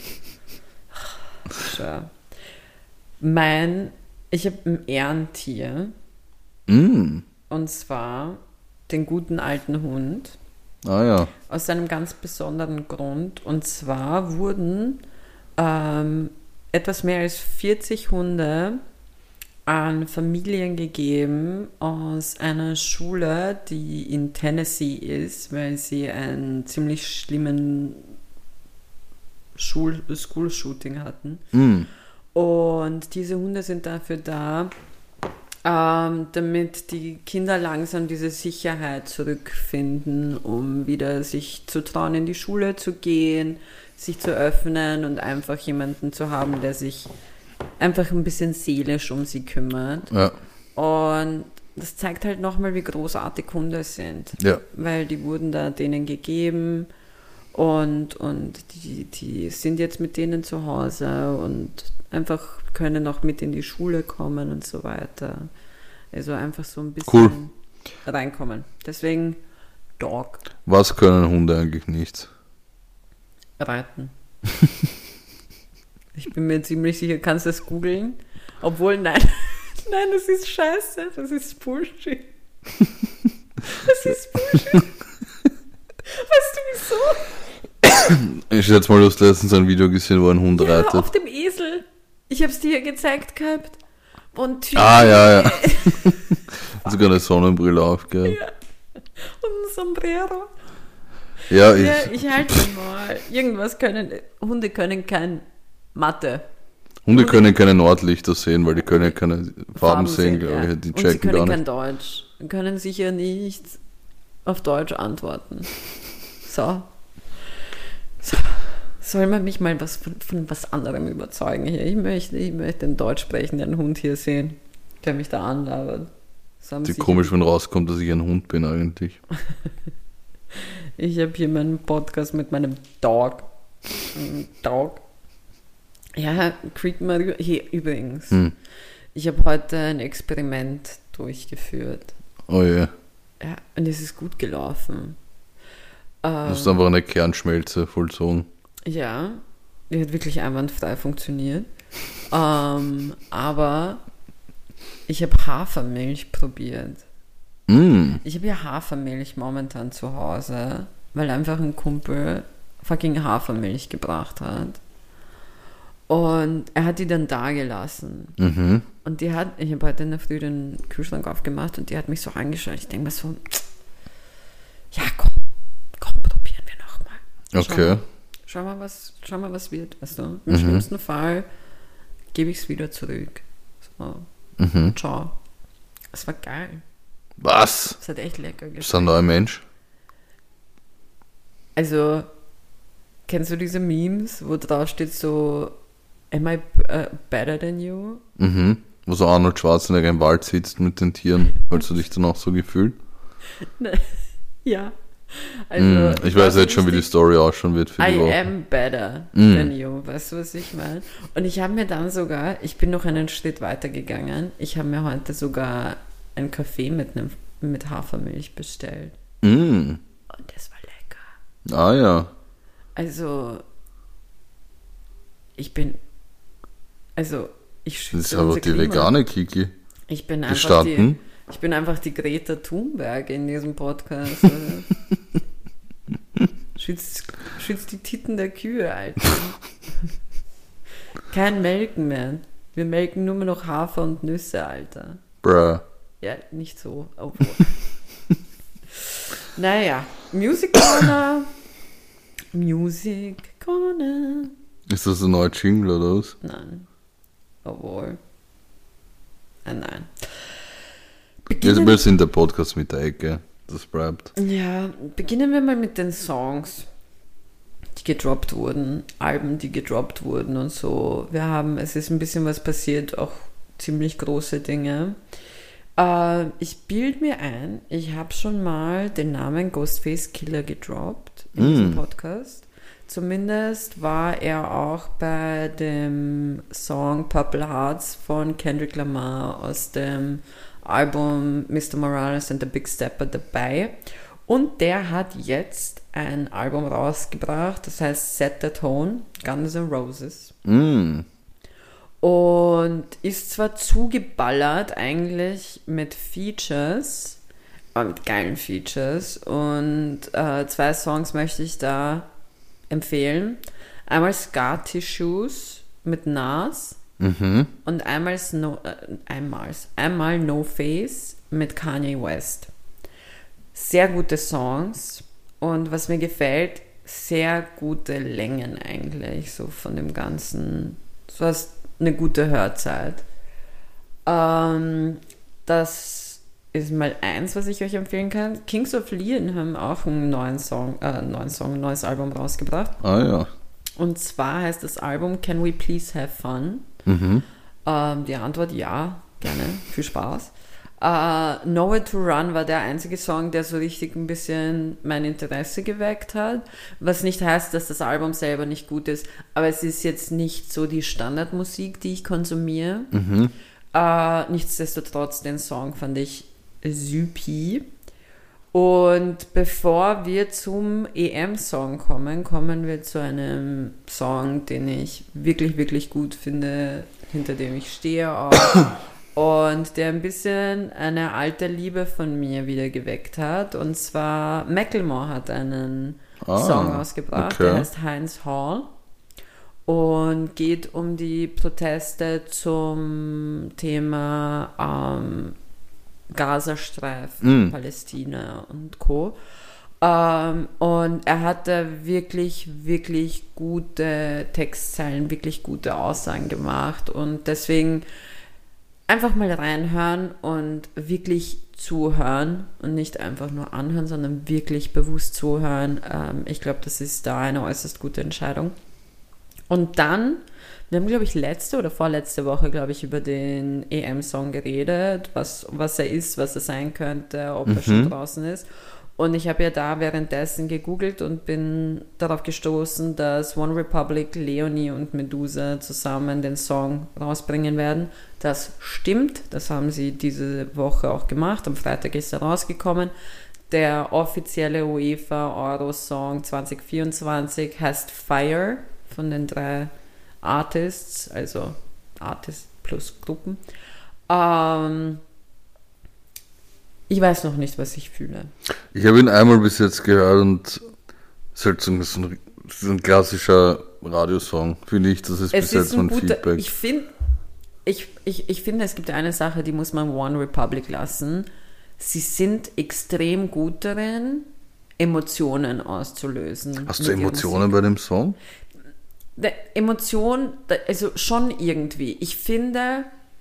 Schau. Mein, ich habe ein Ehrentier. Mm. Und zwar den guten alten Hund. Ah ja. Aus einem ganz besonderen Grund. Und zwar wurden ähm, etwas mehr als vierzig Hunde an Familien gegeben aus einer Schule, die in Tennessee ist, weil sie einen ziemlich schlimmen Schul School-Shooting hatten. Mm. Und diese Hunde sind dafür da, ähm, damit die Kinder langsam diese Sicherheit zurückfinden, um wieder sich zu trauen, in die Schule zu gehen, sich zu öffnen und einfach jemanden zu haben, der sich einfach ein bisschen seelisch um sie kümmert. Ja. Und das zeigt halt nochmal, wie großartig Hunde sind. Ja. Weil die wurden da denen gegeben und, und die, die sind jetzt mit denen zu Hause und einfach können auch mit in die Schule kommen und so weiter. Also einfach so ein bisschen Cool. reinkommen. Deswegen Dog Was können Hunde eigentlich nicht? reiten. Ich bin mir ziemlich sicher, kannst du das googeln? Obwohl, nein, nein, das ist scheiße, das ist Bullshit. Das ist Bullshit. Weißt du wieso? Ich schätze mal, du hast letztens ein Video gesehen, wo ein Hund Ja, reitet. auf dem Esel. Ich hab's dir ja gezeigt gehabt. und Tüte. Ah, ja, ja. Sogar eine Sonnenbrille aufgehabt. Ja. Und ein Sombrero. Ja, ich, Ja, ich halte mal. Irgendwas können, Hunde können kein Mathe. Hunde können keine Nordlichter sehen, weil die können keine Farben, Farben sehen, sehen, glaube ja. ich. Die Und sie checken können gar kein nicht. Deutsch. Können sicher nicht auf Deutsch antworten. So. so. Soll man mich mal was von, von was anderem überzeugen hier? Ich möchte, ich möchte einen deutsch sprechenden Hund hier sehen, der mich da anlabert. So Die komisch, wenn rauskommt, dass ich ein Hund bin eigentlich. Ich habe hier meinen Podcast mit meinem Dog. Dog. Ja, kriegt man hier übrigens. Hm. Ich habe heute ein Experiment durchgeführt. Oh je. Ja, und es ist gut gelaufen. Du hast einfach eine Kernschmelze vollzogen. Ja, die hat wirklich einwandfrei funktioniert. ähm, aber ich habe Hafermilch probiert. Mm. Ich habe ja Hafermilch momentan zu Hause, weil einfach ein Kumpel fucking Hafermilch gebracht hat. Und er hat die dann da gelassen. Mhm. Und die hat, ich habe heute in der Früh den Kühlschrank aufgemacht und die hat mich so angeschaut. Ich denke mir so, ja komm, komm, probieren wir nochmal. Okay. Schau mal, was, schau mal, was wird. Weißt du? Im Mhm. schlimmsten Fall gebe ich es wieder zurück. So. Mhm. Ciao. Es war geil. Was? Es hat echt lecker Bist geschmeckt. du ein neuer Mensch? Also, kennst du diese Memes, wo drauf steht so, am I uh, better than you? Mhm. Wo so Arnold Schwarzenegger im Wald sitzt mit den Tieren. Hast du dich dann auch so gefühlt? Ja. Also, Mm, ich weiß so jetzt schon, wie die richtig, Story ausschauen wird für die I Woche. am better Mm. than you. Weißt du, was ich meine? Und ich habe mir dann sogar, ich bin noch einen Schritt weiter gegangen, ich habe mir heute sogar einen Kaffee mit, einem, mit Hafermilch bestellt. Mm. Und das war lecker. Ah ja. Also, ich bin, also, ich Das schütze ist aber unser die Klima. vegane Kiki. Ich bin einfach Gestanden. die, ich bin einfach die Greta Thunberg in diesem Podcast. Also. schützt, schützt die Titten der Kühe, Alter. Kein Melken mehr. Wir melken nur mehr noch Hafer und Nüsse, Alter. Bruh. Ja, nicht so. Obwohl. Naja, Music Corner. Music Corner. Ist das ein neuer Jingle oder was? Nein. Obwohl. Ah, nein. Jetzt Beginnen, wir sind der Podcast mit der Ecke. Das bleibt. ja, beginnen wir mal mit den Songs, die gedroppt wurden, Alben, die gedroppt wurden und so. Wir haben, es ist ein bisschen was passiert, auch ziemlich große Dinge. Äh, ich bilde mir ein, ich habe schon mal den Namen Ghostface Killah gedroppt in Mm. diesem Podcast. Zumindest war er auch bei dem Song Purple Hearts von Kendrick Lamar aus dem Album Mister Morales and the Big Stepper dabei. Und der hat jetzt ein Album rausgebracht, das heißt Set the Tone, Guns N' Roses. Mm. Und ist zwar zugeballert eigentlich mit Features, aber mit geilen Features. Und äh, zwei Songs möchte ich da empfehlen. Einmal Scar Tissues mit Nas Mhm. und einmal no, äh, einmal, einmal No Face mit Kanye West. Sehr gute Songs und was mir gefällt, sehr gute Längen eigentlich, so von dem Ganzen. So hast eine gute Hörzeit. Ähm, das ist mal eins, was ich euch empfehlen kann. Kings of Leon haben auch einen neuen Song, äh, neuen Song, ein neues Album rausgebracht. Ah ja. Und zwar heißt das Album Can We Please Have Fun? Mhm. Ähm, die Antwort ja, gerne, viel Spaß. Uh, Nowhere to Run war der einzige Song, der so richtig ein bisschen mein Interesse geweckt hat. Was nicht heißt, dass das Album selber nicht gut ist, aber es ist jetzt nicht so die Standardmusik, die ich konsumiere. Mhm. Uh, nichtsdestotrotz, den Song fand ich supi. Und bevor wir zum E M-Song kommen, kommen wir zu einem Song, den ich wirklich, wirklich gut finde, hinter dem ich stehe auch. Und der ein bisschen eine alte Liebe von mir wieder geweckt hat. Und zwar Macklemore hat einen Ah, Song ausgebracht, okay. der heißt Heinz Hall. und geht um die Proteste zum Thema ähm, Gazastreifen, mm. Palästina und Co. Ähm, und er hatte wirklich, wirklich gute Textzeilen, wirklich gute Aussagen gemacht und deswegen einfach mal reinhören und wirklich zuhören und nicht einfach nur anhören, sondern wirklich bewusst zuhören. Ähm, ich glaube, das ist da eine äußerst gute Entscheidung. Und dann, wir haben, glaube ich, letzte oder vorletzte Woche, glaube ich, über den E M-Song geredet, was, was er ist, was er sein könnte, ob mhm. er schon draußen ist. Und ich habe ja da währenddessen gegoogelt und bin darauf gestoßen, dass One Republic, Leonie und Medusa zusammen den Song rausbringen werden. Das stimmt, das haben sie diese Woche auch gemacht. Am Freitag ist er rausgekommen. Der offizielle UEFA Euro-Song zwanzig vierundzwanzig heißt Fire von den drei Artists, also Artist plus Gruppen. Ähm, ich weiß noch nicht, was ich fühle. Ich habe ihn einmal bis jetzt gehört und es ist halt so ein, so ein klassischer Radiosong, finde ich. Das ist es bis ist jetzt mein guter, Feedback. Ich, find, ich, ich, ich finde, es gibt eine Sache, die muss man One Republic lassen. Sie sind extrem gut darin, Emotionen auszulösen. Hast du Emotionen bei dem Song? Die Emotion, also schon irgendwie. Ich finde,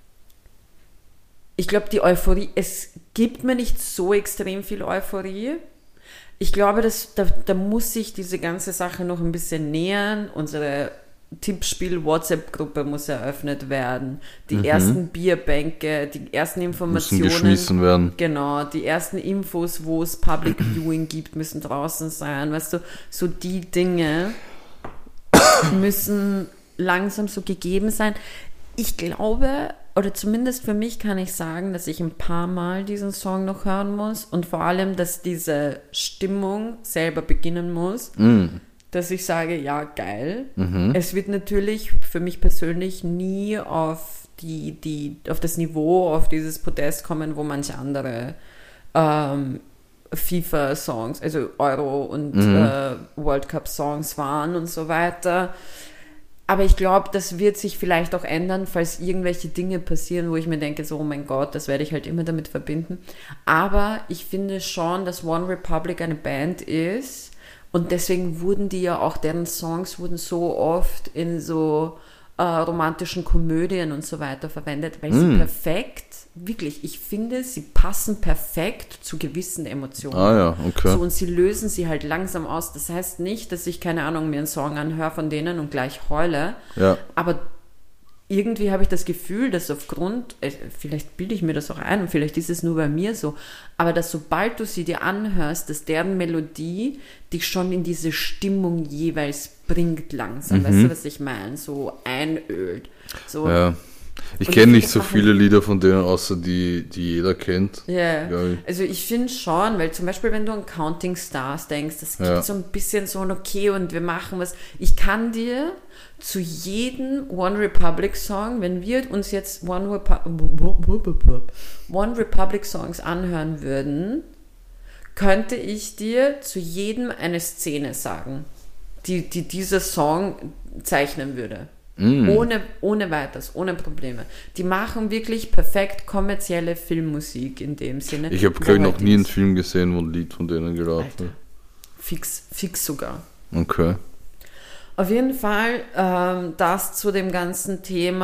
ich glaube, die Euphorie, es gibt mir nicht so extrem viel Euphorie. Ich glaube, dass, da, da muss sich diese ganze Sache noch ein bisschen nähern. Unsere Tippspiel-WhatsApp-Gruppe muss eröffnet werden. Die mhm. ersten Bierbänke, die ersten Informationen. Müssen geschmissen werden. Genau, die ersten Infos, wo es Public Viewing gibt, müssen draußen sein. Weißt du, so die Dinge müssen langsam so gegeben sein. Ich glaube, oder zumindest für mich kann ich sagen, dass ich ein paar Mal diesen Song noch hören muss und vor allem, dass diese Stimmung selber beginnen muss, mm. dass ich sage, ja, geil. Mhm. Es wird natürlich für mich persönlich nie auf, die, die, auf das Niveau, auf dieses Podest kommen, wo manche andere ähm, FIFA-Songs, also Euro- und mhm. äh, World Cup-Songs waren und so weiter. Aber ich glaube, das wird sich vielleicht auch ändern, falls irgendwelche Dinge passieren, wo ich mir denke, so, oh mein Gott, das werde ich halt immer damit verbinden. Aber ich finde schon, dass One Republic eine Band ist und deswegen wurden die ja auch, deren Songs wurden so oft in so äh, romantischen Komödien und so weiter verwendet, weil mm. sie perfekt, wirklich, ich finde, sie passen perfekt zu gewissen Emotionen. Ah ja, okay. So, und sie lösen sie halt langsam aus. Das heißt nicht, dass ich, keine Ahnung, mir einen Song anhöre von denen und gleich heule. Ja. Aber irgendwie habe ich das Gefühl, dass aufgrund, vielleicht bilde ich mir das auch ein und vielleicht ist es nur bei mir so, aber dass sobald du sie dir anhörst, dass deren Melodie dich schon in diese Stimmung jeweils bringt langsam. Mhm. Weißt du, was ich meine? So einölt. So. Ja. Ich kenne nicht so viele Lieder von denen, außer die, die jeder kennt. Ja, yeah. Also ich finde schon, weil zum Beispiel, wenn du an Counting Stars denkst, das gibt ja. so ein bisschen so ein Okay und wir machen was. Ich kann dir zu jedem One Republic Song, wenn wir uns jetzt One, Repu- One Republic Songs anhören würden, könnte ich dir zu jedem eine Szene sagen, die, die dieser Song zeichnen würde. Mm. Ohne, ohne weiteres, ohne Probleme. Die machen wirklich perfekt kommerzielle Filmmusik in dem Sinne. Ich habe, glaube ich, noch nie einen Film gesehen, wo ein Lied von denen gelaufen ist. Fix, fix sogar. Okay. Auf jeden Fall, ähm, das zu dem ganzen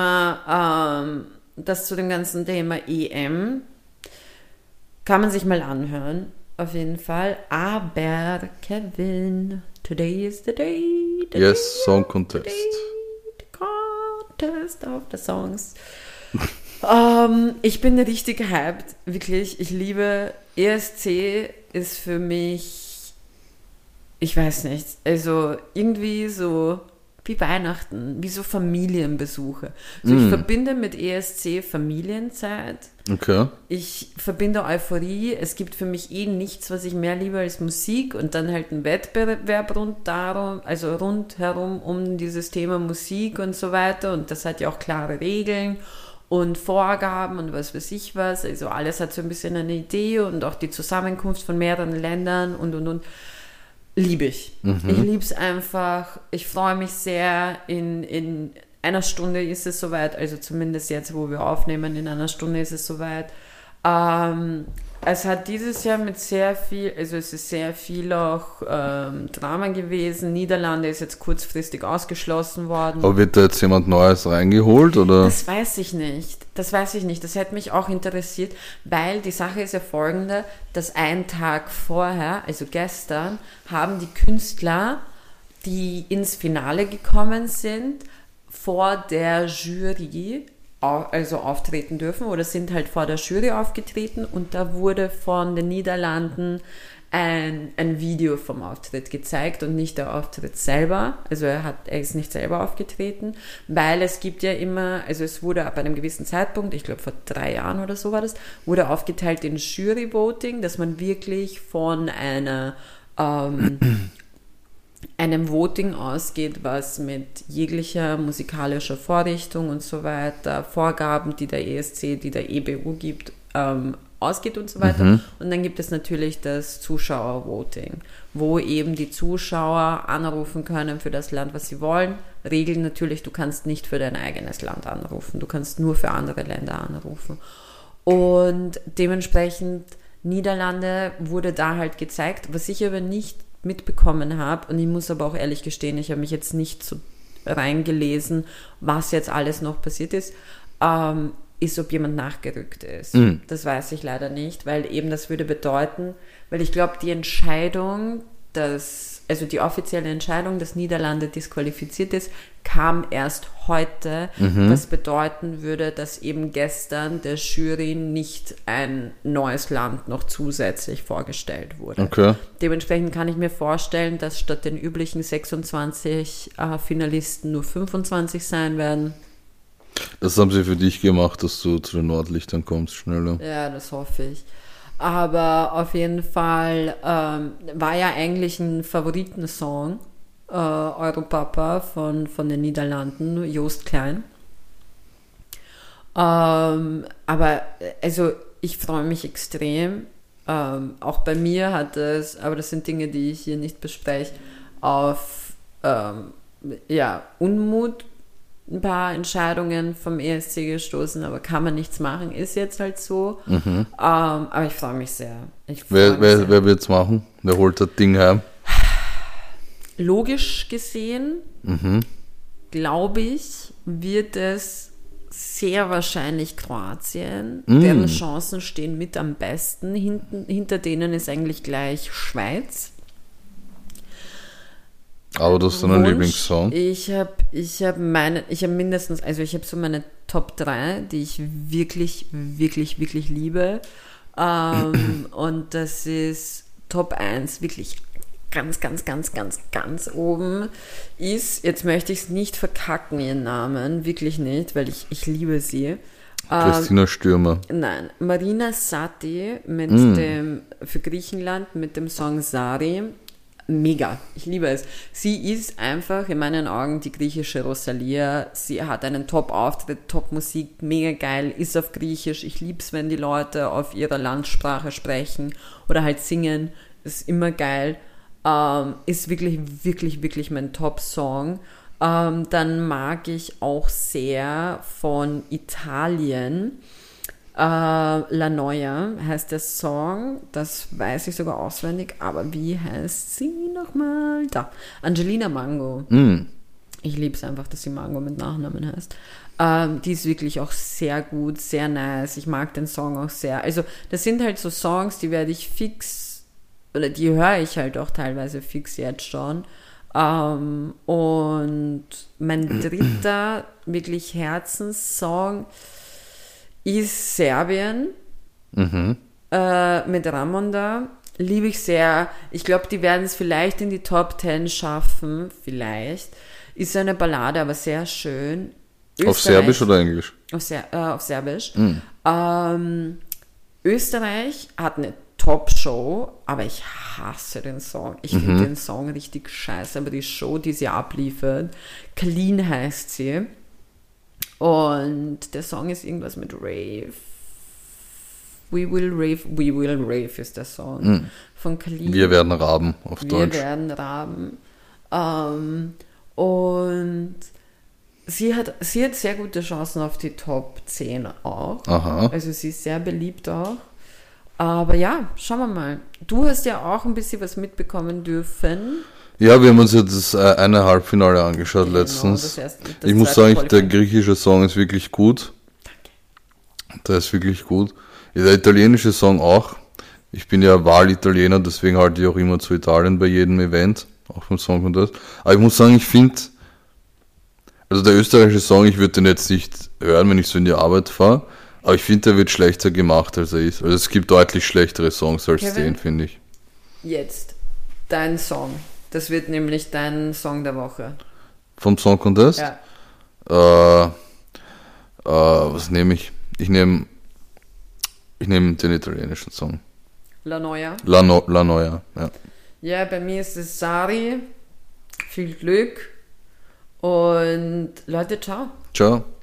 Thema, ähm, das zu dem ganzen Thema E M kann man sich mal anhören. Auf jeden Fall. Aber, Kevin, today is the day. The yes, day Song Contest. Contest of the Songs. um, ich bin richtig hyped, wirklich. Ich liebe E S C, ist für mich, ich weiß nicht, also irgendwie so wie Weihnachten, wie so Familienbesuche. So, mm. Ich verbinde mit E S C Familienzeit. Okay. Ich verbinde Euphorie. Es gibt für mich eh nichts, was ich mehr liebe als Musik und dann halt ein Wettbewerb rund darum, also rundherum um dieses Thema Musik und so weiter. Und das hat ja auch klare Regeln und Vorgaben und was weiß ich was. Also alles hat so ein bisschen eine Idee und auch die Zusammenkunft von mehreren Ländern und und und. liebe ich. Mhm. Ich liebe es einfach. Ich freue mich sehr. In, in einer Stunde ist es soweit, also zumindest jetzt, wo wir aufnehmen, in einer Stunde ist es soweit. Ähm, es hat dieses Jahr mit sehr viel, also es ist sehr viel auch ähm, Drama gewesen. Niederlande ist jetzt kurzfristig ausgeschlossen worden. Aber wird da jetzt jemand Neues reingeholt, oder? Das weiß ich nicht. Das weiß ich nicht. Das hätte mich auch interessiert, weil die Sache ist ja folgende, dass einen Tag vorher, also gestern, haben die Künstler, die ins Finale gekommen sind, vor der Jury also auftreten dürfen oder sind halt vor der Jury aufgetreten und da wurde von den Niederlanden ein, ein Video vom Auftritt gezeigt und nicht der Auftritt selber, also er hat, er ist nicht selber aufgetreten, weil es gibt ja immer, also es wurde ab einem gewissen Zeitpunkt, ich glaube vor drei Jahren oder so war das, wurde aufgeteilt in Jury-Voting, dass man wirklich von einer ähm, einem Voting ausgeht, was mit jeglicher musikalischer Vorrichtung und so weiter, Vorgaben, die der E S C, die der E B U gibt, ähm, ausgeht und so weiter. Mhm. Und dann gibt es natürlich das Zuschauer-Voting, wo eben die Zuschauer anrufen können für das Land, was sie wollen. Regeln natürlich, du kannst nicht für dein eigenes Land anrufen, du kannst nur für andere Länder anrufen. Und dementsprechend Niederlande wurde da halt gezeigt, was ich aber nicht mitbekommen habe, und ich muss aber auch ehrlich gestehen, ich habe mich jetzt nicht so reingelesen, was jetzt alles noch passiert ist, ähm, ist, ob jemand nachgerückt ist. Mhm. Das weiß ich leider nicht, weil eben das würde bedeuten, weil ich glaube, die Entscheidung, dass, also die offizielle Entscheidung, dass Niederlande disqualifiziert ist, kam erst heute, mhm. was bedeuten würde, dass eben gestern der Jury nicht ein neues Land noch zusätzlich vorgestellt wurde. Okay. Dementsprechend kann ich mir vorstellen, dass statt den üblichen sechsundzwanzig äh, Finalisten nur fünfundzwanzig sein werden. Das haben sie für dich gemacht, dass du zu den Nordlichtern kommst, schneller. Ja, das hoffe ich. Aber auf jeden Fall ähm, war ja eigentlich ein Favoritensong, äh, Europapa von, von den Niederlanden, Joost Klein. Ähm, aber also ich freue mich extrem. Ähm, auch bei mir hat es, aber das sind Dinge, die ich hier nicht bespreche, auf ähm, ja, Unmut ein paar Entscheidungen vom E S C gestoßen, aber kann man nichts machen, ist jetzt halt so. Mhm. Ähm, aber ich freue mich sehr. Ich freu wer mich wer, sehr. wer wird es machen? Wer holt das Ding heim? Logisch gesehen, mhm. glaube ich, wird es sehr wahrscheinlich Kroatien. Mhm. Deren Chancen stehen mit am besten. Hinten, hinter denen ist eigentlich gleich Schweiz. Aber das ist dein Lieblingssong? Ich habe ich hab meine, ich habe mindestens, also ich habe so meine Top drei, die ich wirklich, wirklich, wirklich liebe. Ähm, und das ist Top eins, wirklich ganz, ganz, ganz, ganz, ganz oben ist, jetzt möchte ich es nicht verkacken, ihren Namen, wirklich nicht, weil ich, ich liebe sie. Christina Stürmer. Nein, Marina Satti mit mm. dem, für Griechenland mit dem Song Sari. Mega, ich liebe es. Sie ist einfach in meinen Augen die griechische Rosalia. Sie hat einen Top-Auftritt, Top-Musik, mega geil, ist auf Griechisch. Ich liebe es, wenn die Leute auf ihrer Landsprache sprechen oder halt singen. Ist immer geil. Ähm, ist wirklich, wirklich, wirklich mein Top-Song. Ähm, dann mag ich auch sehr von Italien äh, La Noia heißt der Song, das weiß ich sogar auswendig, aber wie heißt sie nochmal? Da, Angelina Mango. Mm. Ich liebe es einfach, dass sie Mango mit Nachnamen heißt. Ähm, die ist wirklich auch sehr gut, sehr nice. Ich mag den Song auch sehr. Also das sind halt so Songs, die werde ich fix, oder die höre ich halt auch teilweise fix jetzt schon. Ähm, und mein dritter wirklich Herzenssong ist Serbien, mhm. äh, mit Ramonda. Liebe ich sehr. Ich glaube, die werden es vielleicht in die Top zehn schaffen. Vielleicht. Ist eine Ballade, aber sehr schön. Österreich, auf Serbisch oder Englisch? Auf, Ser- äh, auf Serbisch. Mhm. Ähm, Österreich hat eine Top-Show, aber ich hasse den Song. Ich mhm. finde den Song richtig scheiße, aber die Show, die sie abliefert, Clean heißt sie. Und der Song ist irgendwas mit Rave. We Will Rave, We Will Rave ist der Song Mhm. von Khalid. Wir werden Raben auf Wir Deutsch. werden Raben. Ähm, und sie hat, sie hat sehr gute Chancen auf die Top zehn auch. Aha. Also sie ist sehr beliebt auch. Aber ja, schauen wir mal. Du hast ja auch ein bisschen was mitbekommen dürfen. Ja, wir haben uns ja das äh, eine Halbfinale angeschaut Genau, letztens. das erste- das ich muss zweite sagen, der Qualifying. griechische Song ist wirklich gut. Der ist wirklich gut. Der italienische Song auch. Ich bin ja Wahlitaliener, deswegen halte ich auch immer zu Italien bei jedem Event, auch beim Song Contest. Aber ich muss sagen, ich finde, also der österreichische Song, ich würde den jetzt nicht hören, wenn ich so in die Arbeit fahre, aber ich finde, der wird schlechter gemacht, als er ist. Also es gibt deutlich schlechtere Songs als Kevin? den, finde ich. Jetzt, dein Song. Das wird nämlich dein Song der Woche. Vom Song Contest? Ja. Äh, äh, was nehme ich? Ich nehme ich nehme den italienischen Song. La Noia. La, no, La Noia, ja. Ja, bei mir ist es Sari. Viel Glück. Und Leute, ciao. Ciao.